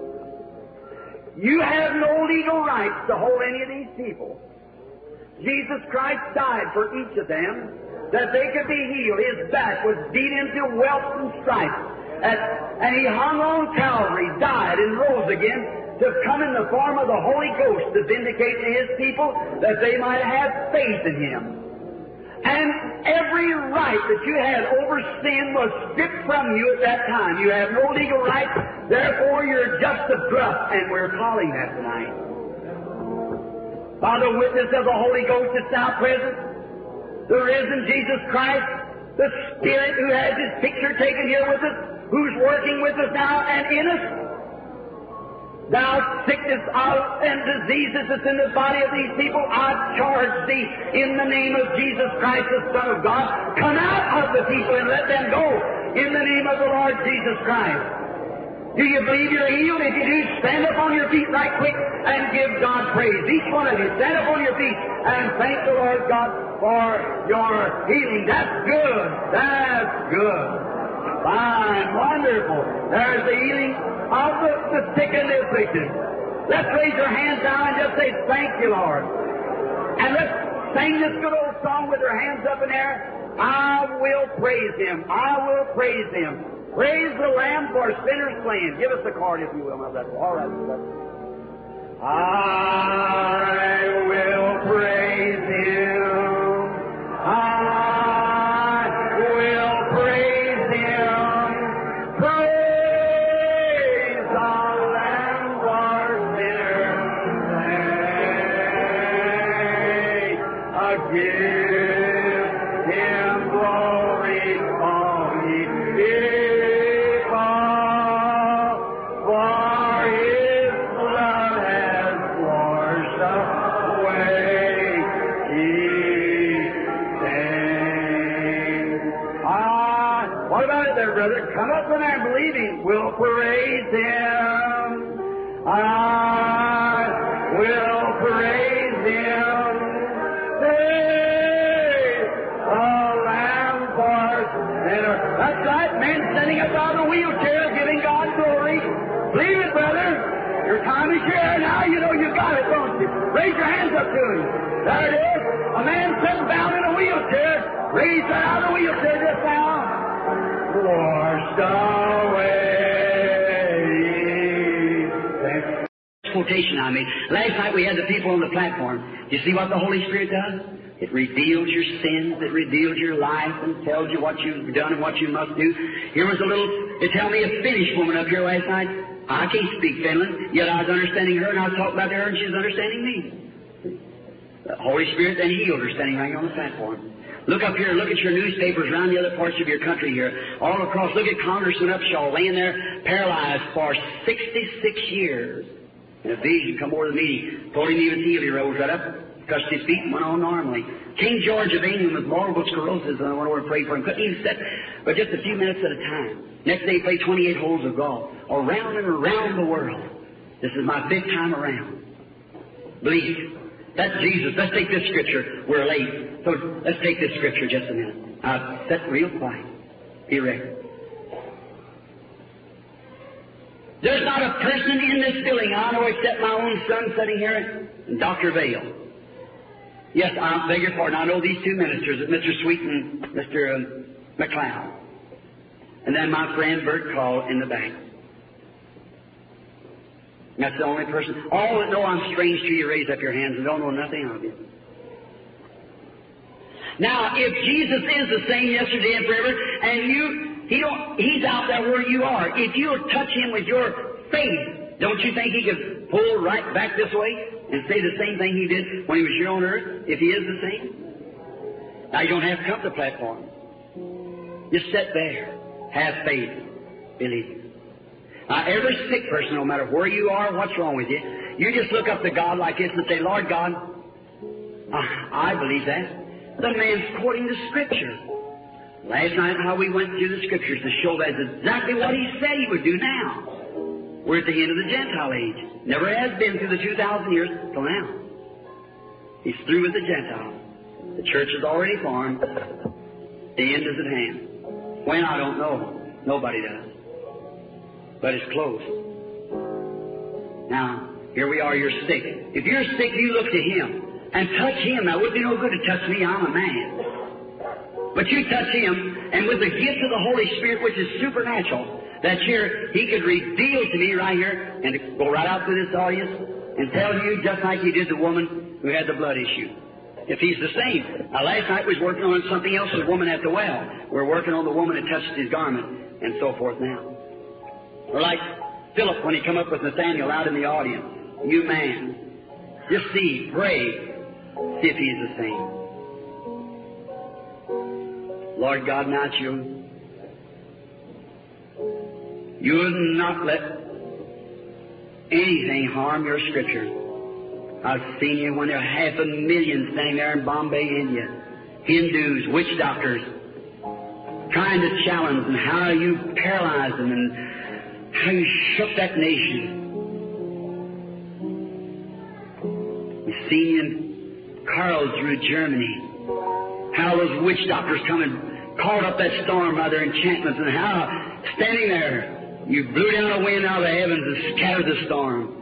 you have no legal rights to hold any of these people. Jesus Christ died for each of them that they could be healed. His back was beat into welts and stripes. And He hung on Calvary, died, and rose again to come in the form of the Holy Ghost to vindicate to His people that they might have faith in Him. And every right that you had over sin was stripped from you at that time. You have no legal right, therefore you're just a drust, and we're calling that tonight. By the witness of the Holy Ghost that's now present, the risen Jesus Christ, the Spirit who has His picture taken here with us, who's working with us now and in us. Thou sickness and diseases that's in the body of these people, I charge thee in the name of Jesus Christ, the Son of God. Come out of the people and let them go in the name of the Lord Jesus Christ. Do you believe you're healed? If you do, stand up on your feet right quick and give God praise. Each one of you, stand up on your feet and thank the Lord God for your healing. That's good. That's good. Fine. Wonderful. There's the healing of the sick and the afflicted. Let's raise our hands down and just say, thank you, Lord. And let's sing this good old song with our hands up in the air. I will praise Him. I will praise Him. Praise the Lamb for sinners slain. Give us the chord, if you will, my brother. All right, brother. I will praise Him. I will praise Him. Come up from there and believe Him. We'll praise Him. I will praise Him. Praise the Lamb for sinner. That's right, men standing up out of the wheelchair giving God glory. Believe it, brother. Your time is here now. You know you got it, don't you? Raise your hands up to Him. There it is. A man sitting down in a wheelchair. Raised right out of the wheelchair just now. Washed away. Quotation I made. Last night we had the people on the platform. You see what the Holy Spirit does? It reveals your sins. It reveals your life and tells you what you've done and what you must do. Here was a little, they tell me, a Finnish woman up here last night. I can't speak Finland, yet I was understanding her and I was talking about her and she was understanding me. The Holy Spirit then healed her standing right here on the platform. Look up here, look at your newspapers around the other parts of your country here. All across, look at Congressman Upshaw laying there paralyzed for 66 years. And a vision come over the meeting. Told him he was healed. He rose right up, touched his feet and went on normally. King George of England with multiple sclerosis, and I went over and prayed for him. Couldn't even sit, but just a few minutes at a time. Next day he played 28 holes of golf, around and around the world. This is my 5th time around. Believe. That's Jesus. Let's take this scripture. We're late. So let's take this scripture just a minute. Sit real quiet. Be ready. There's not a person in this building I know except my own son sitting here and Dr. Vail. Yes, I beg your pardon. I know these two ministers, Mr. Sweet and Mr. McLeod. And then my friend Bert Call in the back. That's the only person. All that know I'm strange to you, raise up your hands and don't know nothing of you. Now, if Jesus is the same yesterday and forever, and He's out there where you are. If you'll touch Him with your faith, don't you think He could pull right back this way and say the same thing He did when He was here on earth, if He is the same? Now, you don't have to come to the platform. Just sit there. Have faith. Believe. Now, every sick person, no matter where you are, what's wrong with you, you just look up to God like this and say, Lord God, I believe that. The man's quoting the Scripture. Last night, how we went through the Scriptures to show that's exactly what He said He would do now. We're at the end of the Gentile age. Never has been through the 2,000 years till now. He's through with the Gentiles. The church is already formed. The end is at hand. When, I don't know. Nobody does. But it's close. Now, here we are, you're sick. If you're sick, you look to Him and touch Him. Now, it wouldn't be no good to touch me. I'm a man. But you touch Him, and with the gift of the Holy Spirit, which is supernatural, that's here, He could reveal to me right here and go right out to this audience and tell you just like He did the woman who had the blood issue. If He's the same. Now, last night we was working on something else, the woman at the well. We're working on the woman that touched His garment and so forth now. Or like Philip when he come up with Nathaniel out in the audience. You man, just see, pray, see if He's the same. Lord God, not you. You will not let anything harm your Scripture. I've seen you when there are 500,000 standing there in Bombay, India. Hindus, witch doctors, trying to challenge and how you paralyzed them and how you shook that nation. We've seen you in Karlsruhe, Germany, how those witch doctors come and called up that storm by their enchantments, and how, standing there, you blew down a wind out of the heavens and scattered the storm.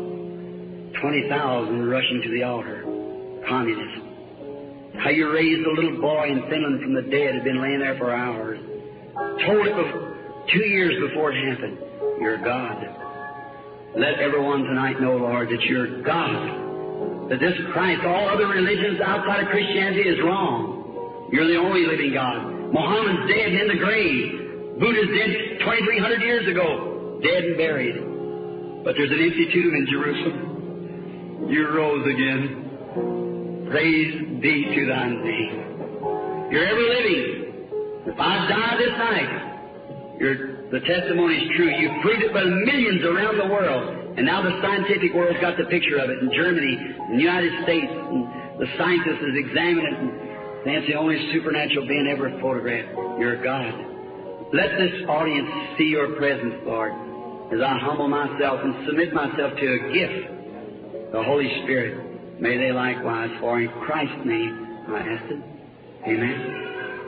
20,000 rushing to the altar. Communism. How you raised a little boy in Finland from the dead, had been laying there for hours. Told it 2 years before it happened. You're God. Let everyone tonight know, Lord, that you're God. That this Christ, all other religions outside of Christianity is wrong. You're the only living God. Muhammad's dead and in the grave. Buddha's dead 2,300 years ago, dead and buried. But there's an empty tomb in Jerusalem. You rose again. Praise be to Thy name. You're ever living. If I die this night, the testimony is true. You've proved it by millions around the world. And now the scientific world's got the picture of it in Germany, in the United States. And the scientists has examined it. And that's the only supernatural being ever photographed. You're God. Let this audience see your presence, Lord, as I humble myself and submit myself to a gift, the Holy Spirit. May they likewise, for in Christ's name I ask it. Amen.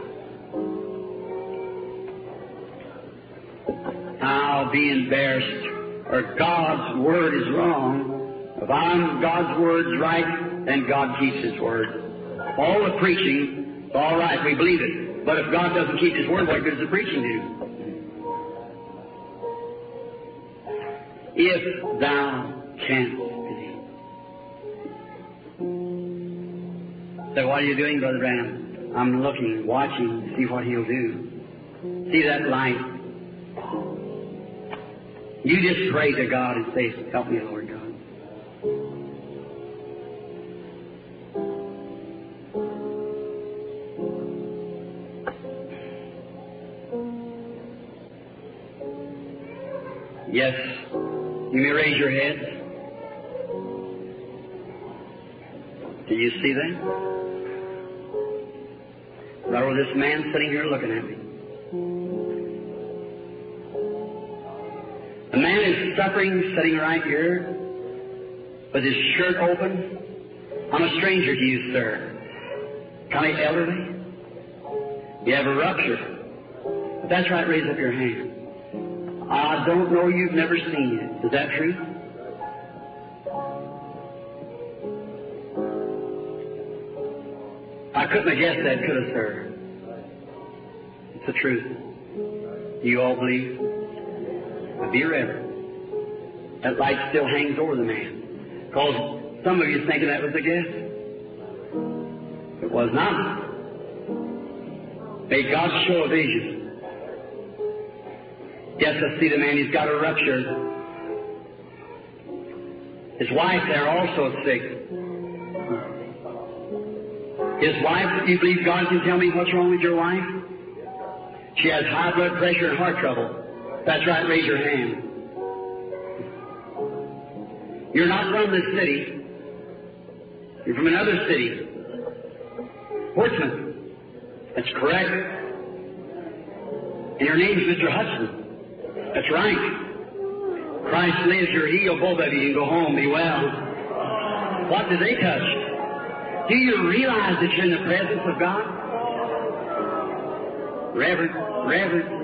I'll be embarrassed, or God's Word is wrong. If God's Word's right, then God keeps His Word. All the preaching, it's all right, we believe it. But if God doesn't keep His Word, what good does the preaching do? If thou canst believe. So what are you doing, Brother Branham? I'm looking, watching, to see what He'll do. See that light. You just pray to God and say, help me, Lord God. Yes, you may raise your heads. Do you see that? Now, this man sitting here looking at me. The man is suffering, sitting right here, with his shirt open. I'm a stranger to you, sir. Kind of elderly. You have a rupture. If that's right, raise up your hand. I don't know, you've never seen it. Is that true? I couldn't have guessed that, could I, sir? It's the truth. You all believe? Be reverent. That light still hangs over the man. Because some of you thinking that was a guess. It was not. May God show a vision. Yes, I see the man, he's got a rupture. His wife there also sick. His wife, you believe God can tell me what's wrong with your wife? She has high blood pressure and heart trouble. That's right, raise your hand. You're not from this city. You're from another city. Portsmouth. That's correct. And your name's Mr. Hudson. That's right. Christ lives, you're healed, both of you. You can go home, be well. What did they touch? Do you realize that you're in the presence of God? Reverend.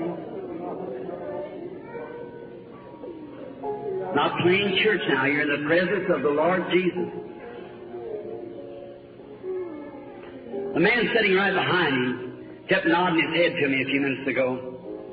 Not playing church now. You're in the presence of the Lord Jesus. The man sitting right behind him kept nodding his head to me a few minutes ago.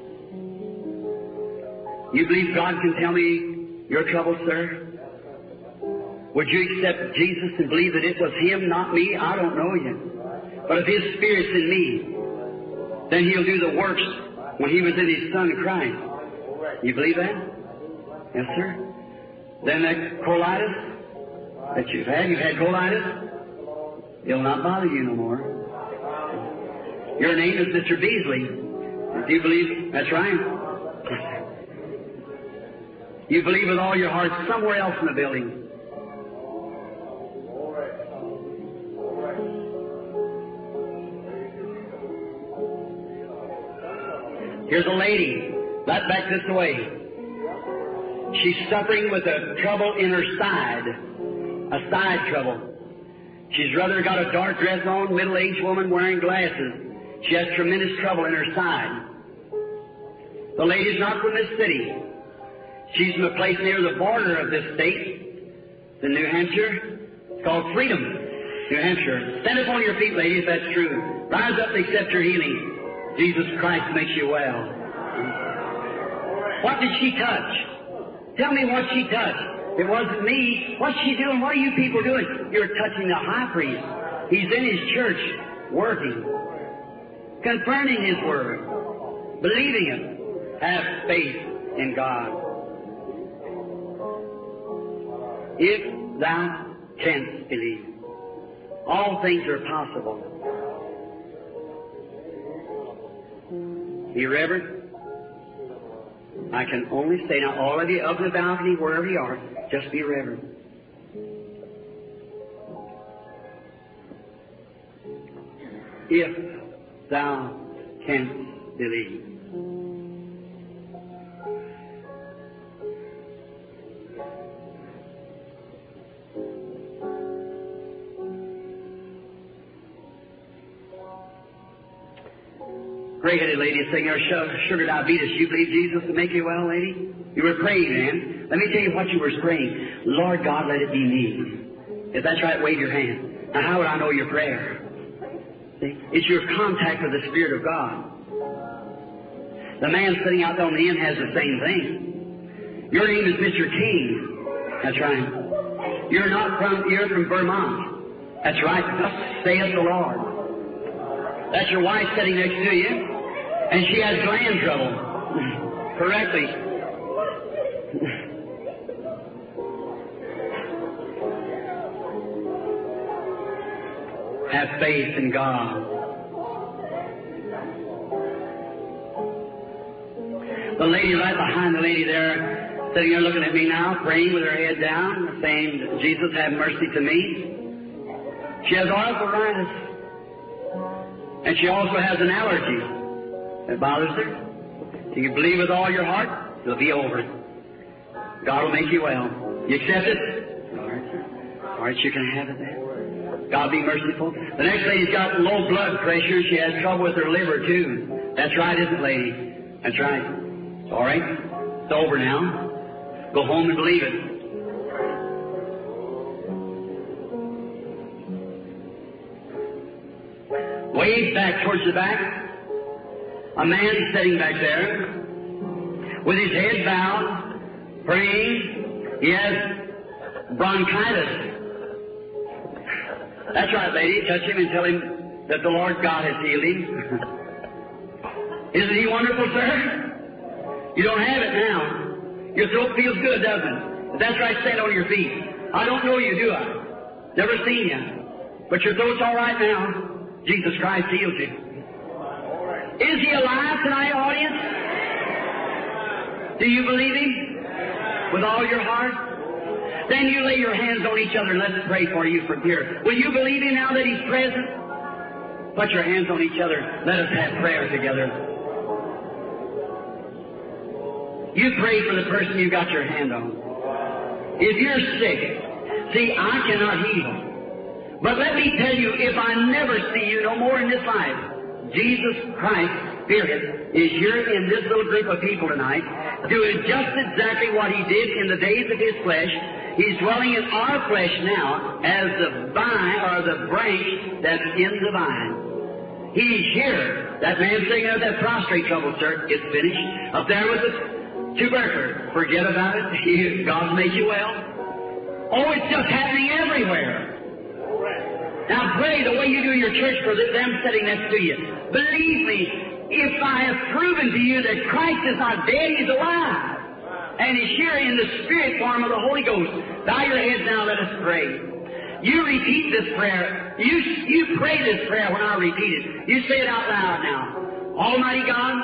You believe God can tell me your trouble, sir? Would you accept Jesus and believe that it was Him, not me? I don't know you. But if His Spirit's in me, then He'll do the works when He was in His Son Christ. You believe that? Yes, sir. Then that colitis that you've had colitis, it'll not bother you no more. Your name is Mr. Beasley. Do you believe? That's right. You believe with all your heart somewhere else in the building. Here's a lady, right back this way. She's suffering with a trouble in her side, a side trouble. She's rather got a dark dress on, middle-aged woman wearing glasses. She has tremendous trouble in her side. The lady's not from this city. She's from a place near the border of this state, in New Hampshire. It's called Freedom, New Hampshire. Stand up on your feet, lady, if that's true. Rise up and accept your healing. Jesus Christ makes you well. What did she touch? Tell me what she touched. It wasn't me. What's she doing? What are you people doing? You're touching the high priest. He's in his church, working, confirming his word, believing it. Have faith in God. If thou canst believe, all things are possible. Be reverent. I can only say, now all of you up in the balcony, wherever you are, just be reverent. If thou canst believe. Gray-headed lady sitting there, sugar diabetes. You believe Jesus will make you well, lady? You were praying, man. Let me tell you what you were praying. Lord God, let it be me. If that's right, wave your hand. Now, how would I know your prayer? See? It's your contact with the Spirit of God. The man sitting out on the end has the same thing. Your name is Mr. King. That's right. You're from Vermont. That's right. Thus saith the Lord. That's your wife sitting next to you, and she has gland trouble. Correctly. Have faith in God. The lady right behind the lady there, sitting there looking at me now, praying with her head down, saying, Jesus, have mercy to me. She has arthritis. And she also has an allergy that bothers her. If you believe with all your heart, it'll be over. God will make you well. You accept it? All right, sir. All right, you can have it then. God be merciful. The next lady's got low blood pressure. She has trouble with her liver, too. That's right, isn't it, lady? That's right. All right. It's over now. Go home and believe it. Way back towards the back, a man sitting back there with his head bowed, praying. He has bronchitis. That's right, lady. Touch him and tell him that the Lord God has healed him. Isn't he wonderful, sir? You don't have it now. Your throat feels good, doesn't it? But that's right, stand on your feet. I don't know you, do I? Never seen you. But your throat's all right now. Jesus Christ healed you. Is he alive tonight, audience? Do you believe him? With all your heart? Then you lay your hands on each other and let's pray for you from here. Will you believe him now that he's present? Put your hands on each other. Let us have prayer together. You pray for the person you got your hand on. If you're sick, see, I cannot heal. But let me tell you, if I never see you no more in this life, Jesus Christ's Spirit is here in this little group of people tonight, doing just exactly what He did in the days of His flesh. He's dwelling in our flesh now as the vine, or the branch that's in the vine. He's here. That man sitting there with that prostrate trouble, sir, it's finished. Up there with the tubercular. Forget about it. God's made you well. Oh, it's just happening everywhere. Now pray the way you do your church for them sitting next to you. Believe me, if I have proven to you that Christ is not dead, He's alive. And He's here in the Spirit form of the Holy Ghost. Bow your heads now, let us pray. You repeat this prayer. You pray this prayer when I repeat it. You say it out loud now. Almighty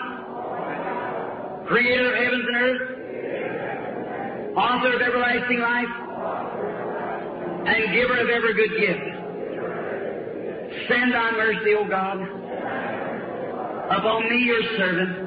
God, Creator of heavens and earth, Author of everlasting life, and Giver of every good gift. Send thy mercy, O God, upon me, your servant.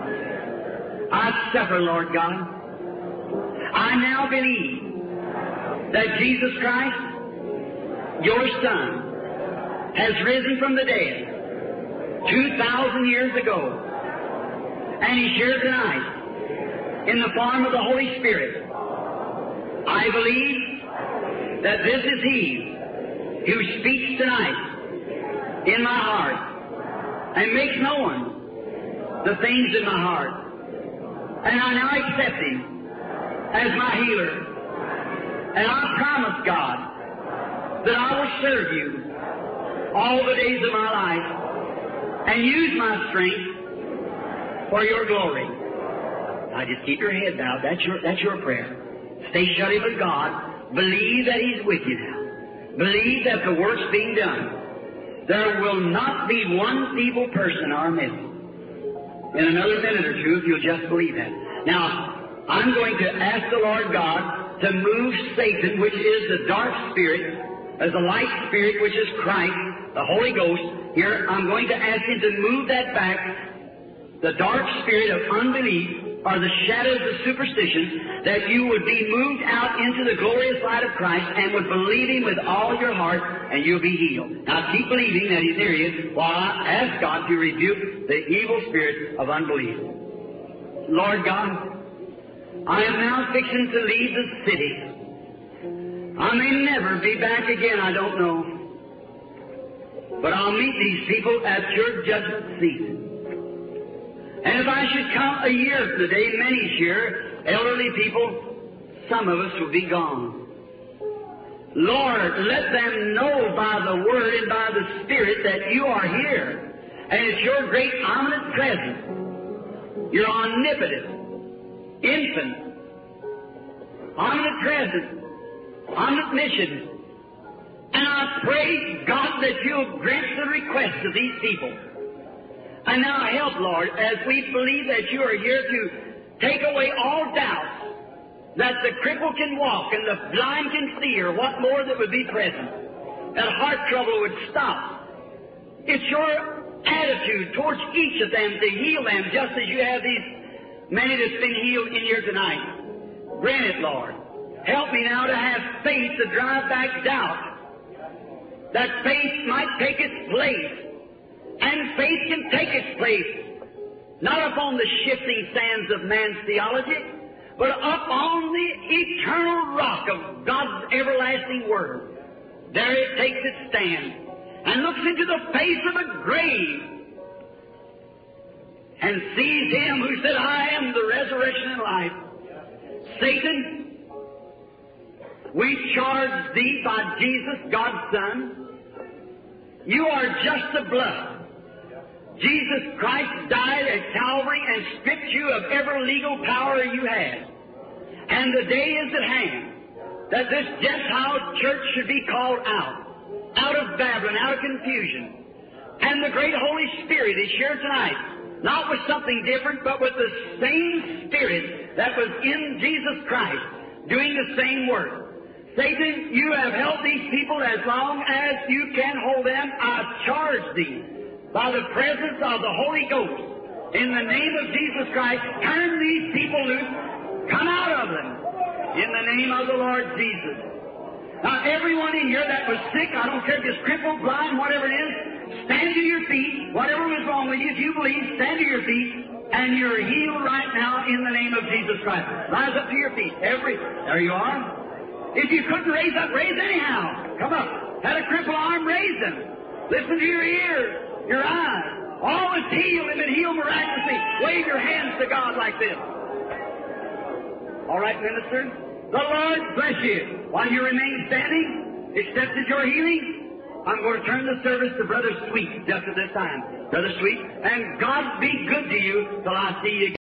I suffer, Lord God. I now believe that Jesus Christ, your Son, has risen from the dead 2,000 years ago. And He's here tonight in the form of the Holy Spirit. I believe that this is He who speaks tonight in my heart and makes known the things in my heart. And I now accept Him as my healer. And I promise God that I will serve you all the days of my life and use my strength for your glory. Now just keep your head bowed. That's your prayer. Stay shut in with God. Believe that He's with you now. Believe that the work's being done. There will not be one feeble person in our midst. In another minute or two, if you'll just believe that. Now, I'm going to ask the Lord God to move Satan, which is the dark spirit, as the light spirit, which is Christ, the Holy Ghost. Here, I'm going to ask Him to move that back, the dark spirit of unbelief, or the shadows of superstition, that you would be moved out into the glorious light of Christ and would believe Him with all your heart, and you'll be healed. Now keep believing that He's near you while I ask God to rebuke the evil spirit of unbelief. Lord God, I am now fixing to leave the city. I may never be back again, I don't know. But I'll meet these people at your judgment seat. And if I should count a year from today, many here, elderly people, some of us will be gone. Lord, let them know by the Word and by the Spirit that you are here. And it's your great omnipotent presence. Your omnipotent, infinite, omnipresent, omniscient. And I pray, God, that you'll grant the requests of these people. And now help, Lord, as we believe that you are here to take away all doubts that the cripple can walk and the blind can see, or what more that would be present, that heart trouble would stop. It's your attitude towards each of them to heal them, just as you have these many that's been healed in here tonight. Grant it, Lord. Help me now to have faith to drive back doubt, that faith might take its place. And faith can take its place, not upon the shifting sands of man's theology, but upon the eternal rock of God's everlasting Word. There it takes its stand and looks into the face of a grave and sees Him who said, I am the resurrection and life. Satan, we charge thee by Jesus, God's Son. You are just the blood. Jesus Christ died at Calvary and stripped you of every legal power you had. And the day is at hand that this Gentile church should be called out of Babylon, out of confusion. And the great Holy Spirit is here tonight, not with something different, but with the same Spirit that was in Jesus Christ, doing the same work. Satan, you have held these people as long as you can hold them. I charge thee, by the presence of the Holy Ghost, in the name of Jesus Christ, turn these people loose, come out of them, in the name of the Lord Jesus. Now, everyone in here that was sick, I don't care if it's crippled, blind, whatever it is, stand to your feet. Whatever was wrong with you, if you believe, stand to your feet, and you're healed right now in the name of Jesus Christ. Rise up to your feet. There you are. If you couldn't raise up, raise anyhow. Come up. Had a crippled arm, raise them. Listen to your ears. Your eyes. All is healed and been healed miraculously. Wave your hands to God like this. All right, minister? The Lord bless you. While you remain standing, accepted your healing, I'm going to turn the service to Brother Sweet just at this time. Brother Sweet, and God be good to you till I see you again.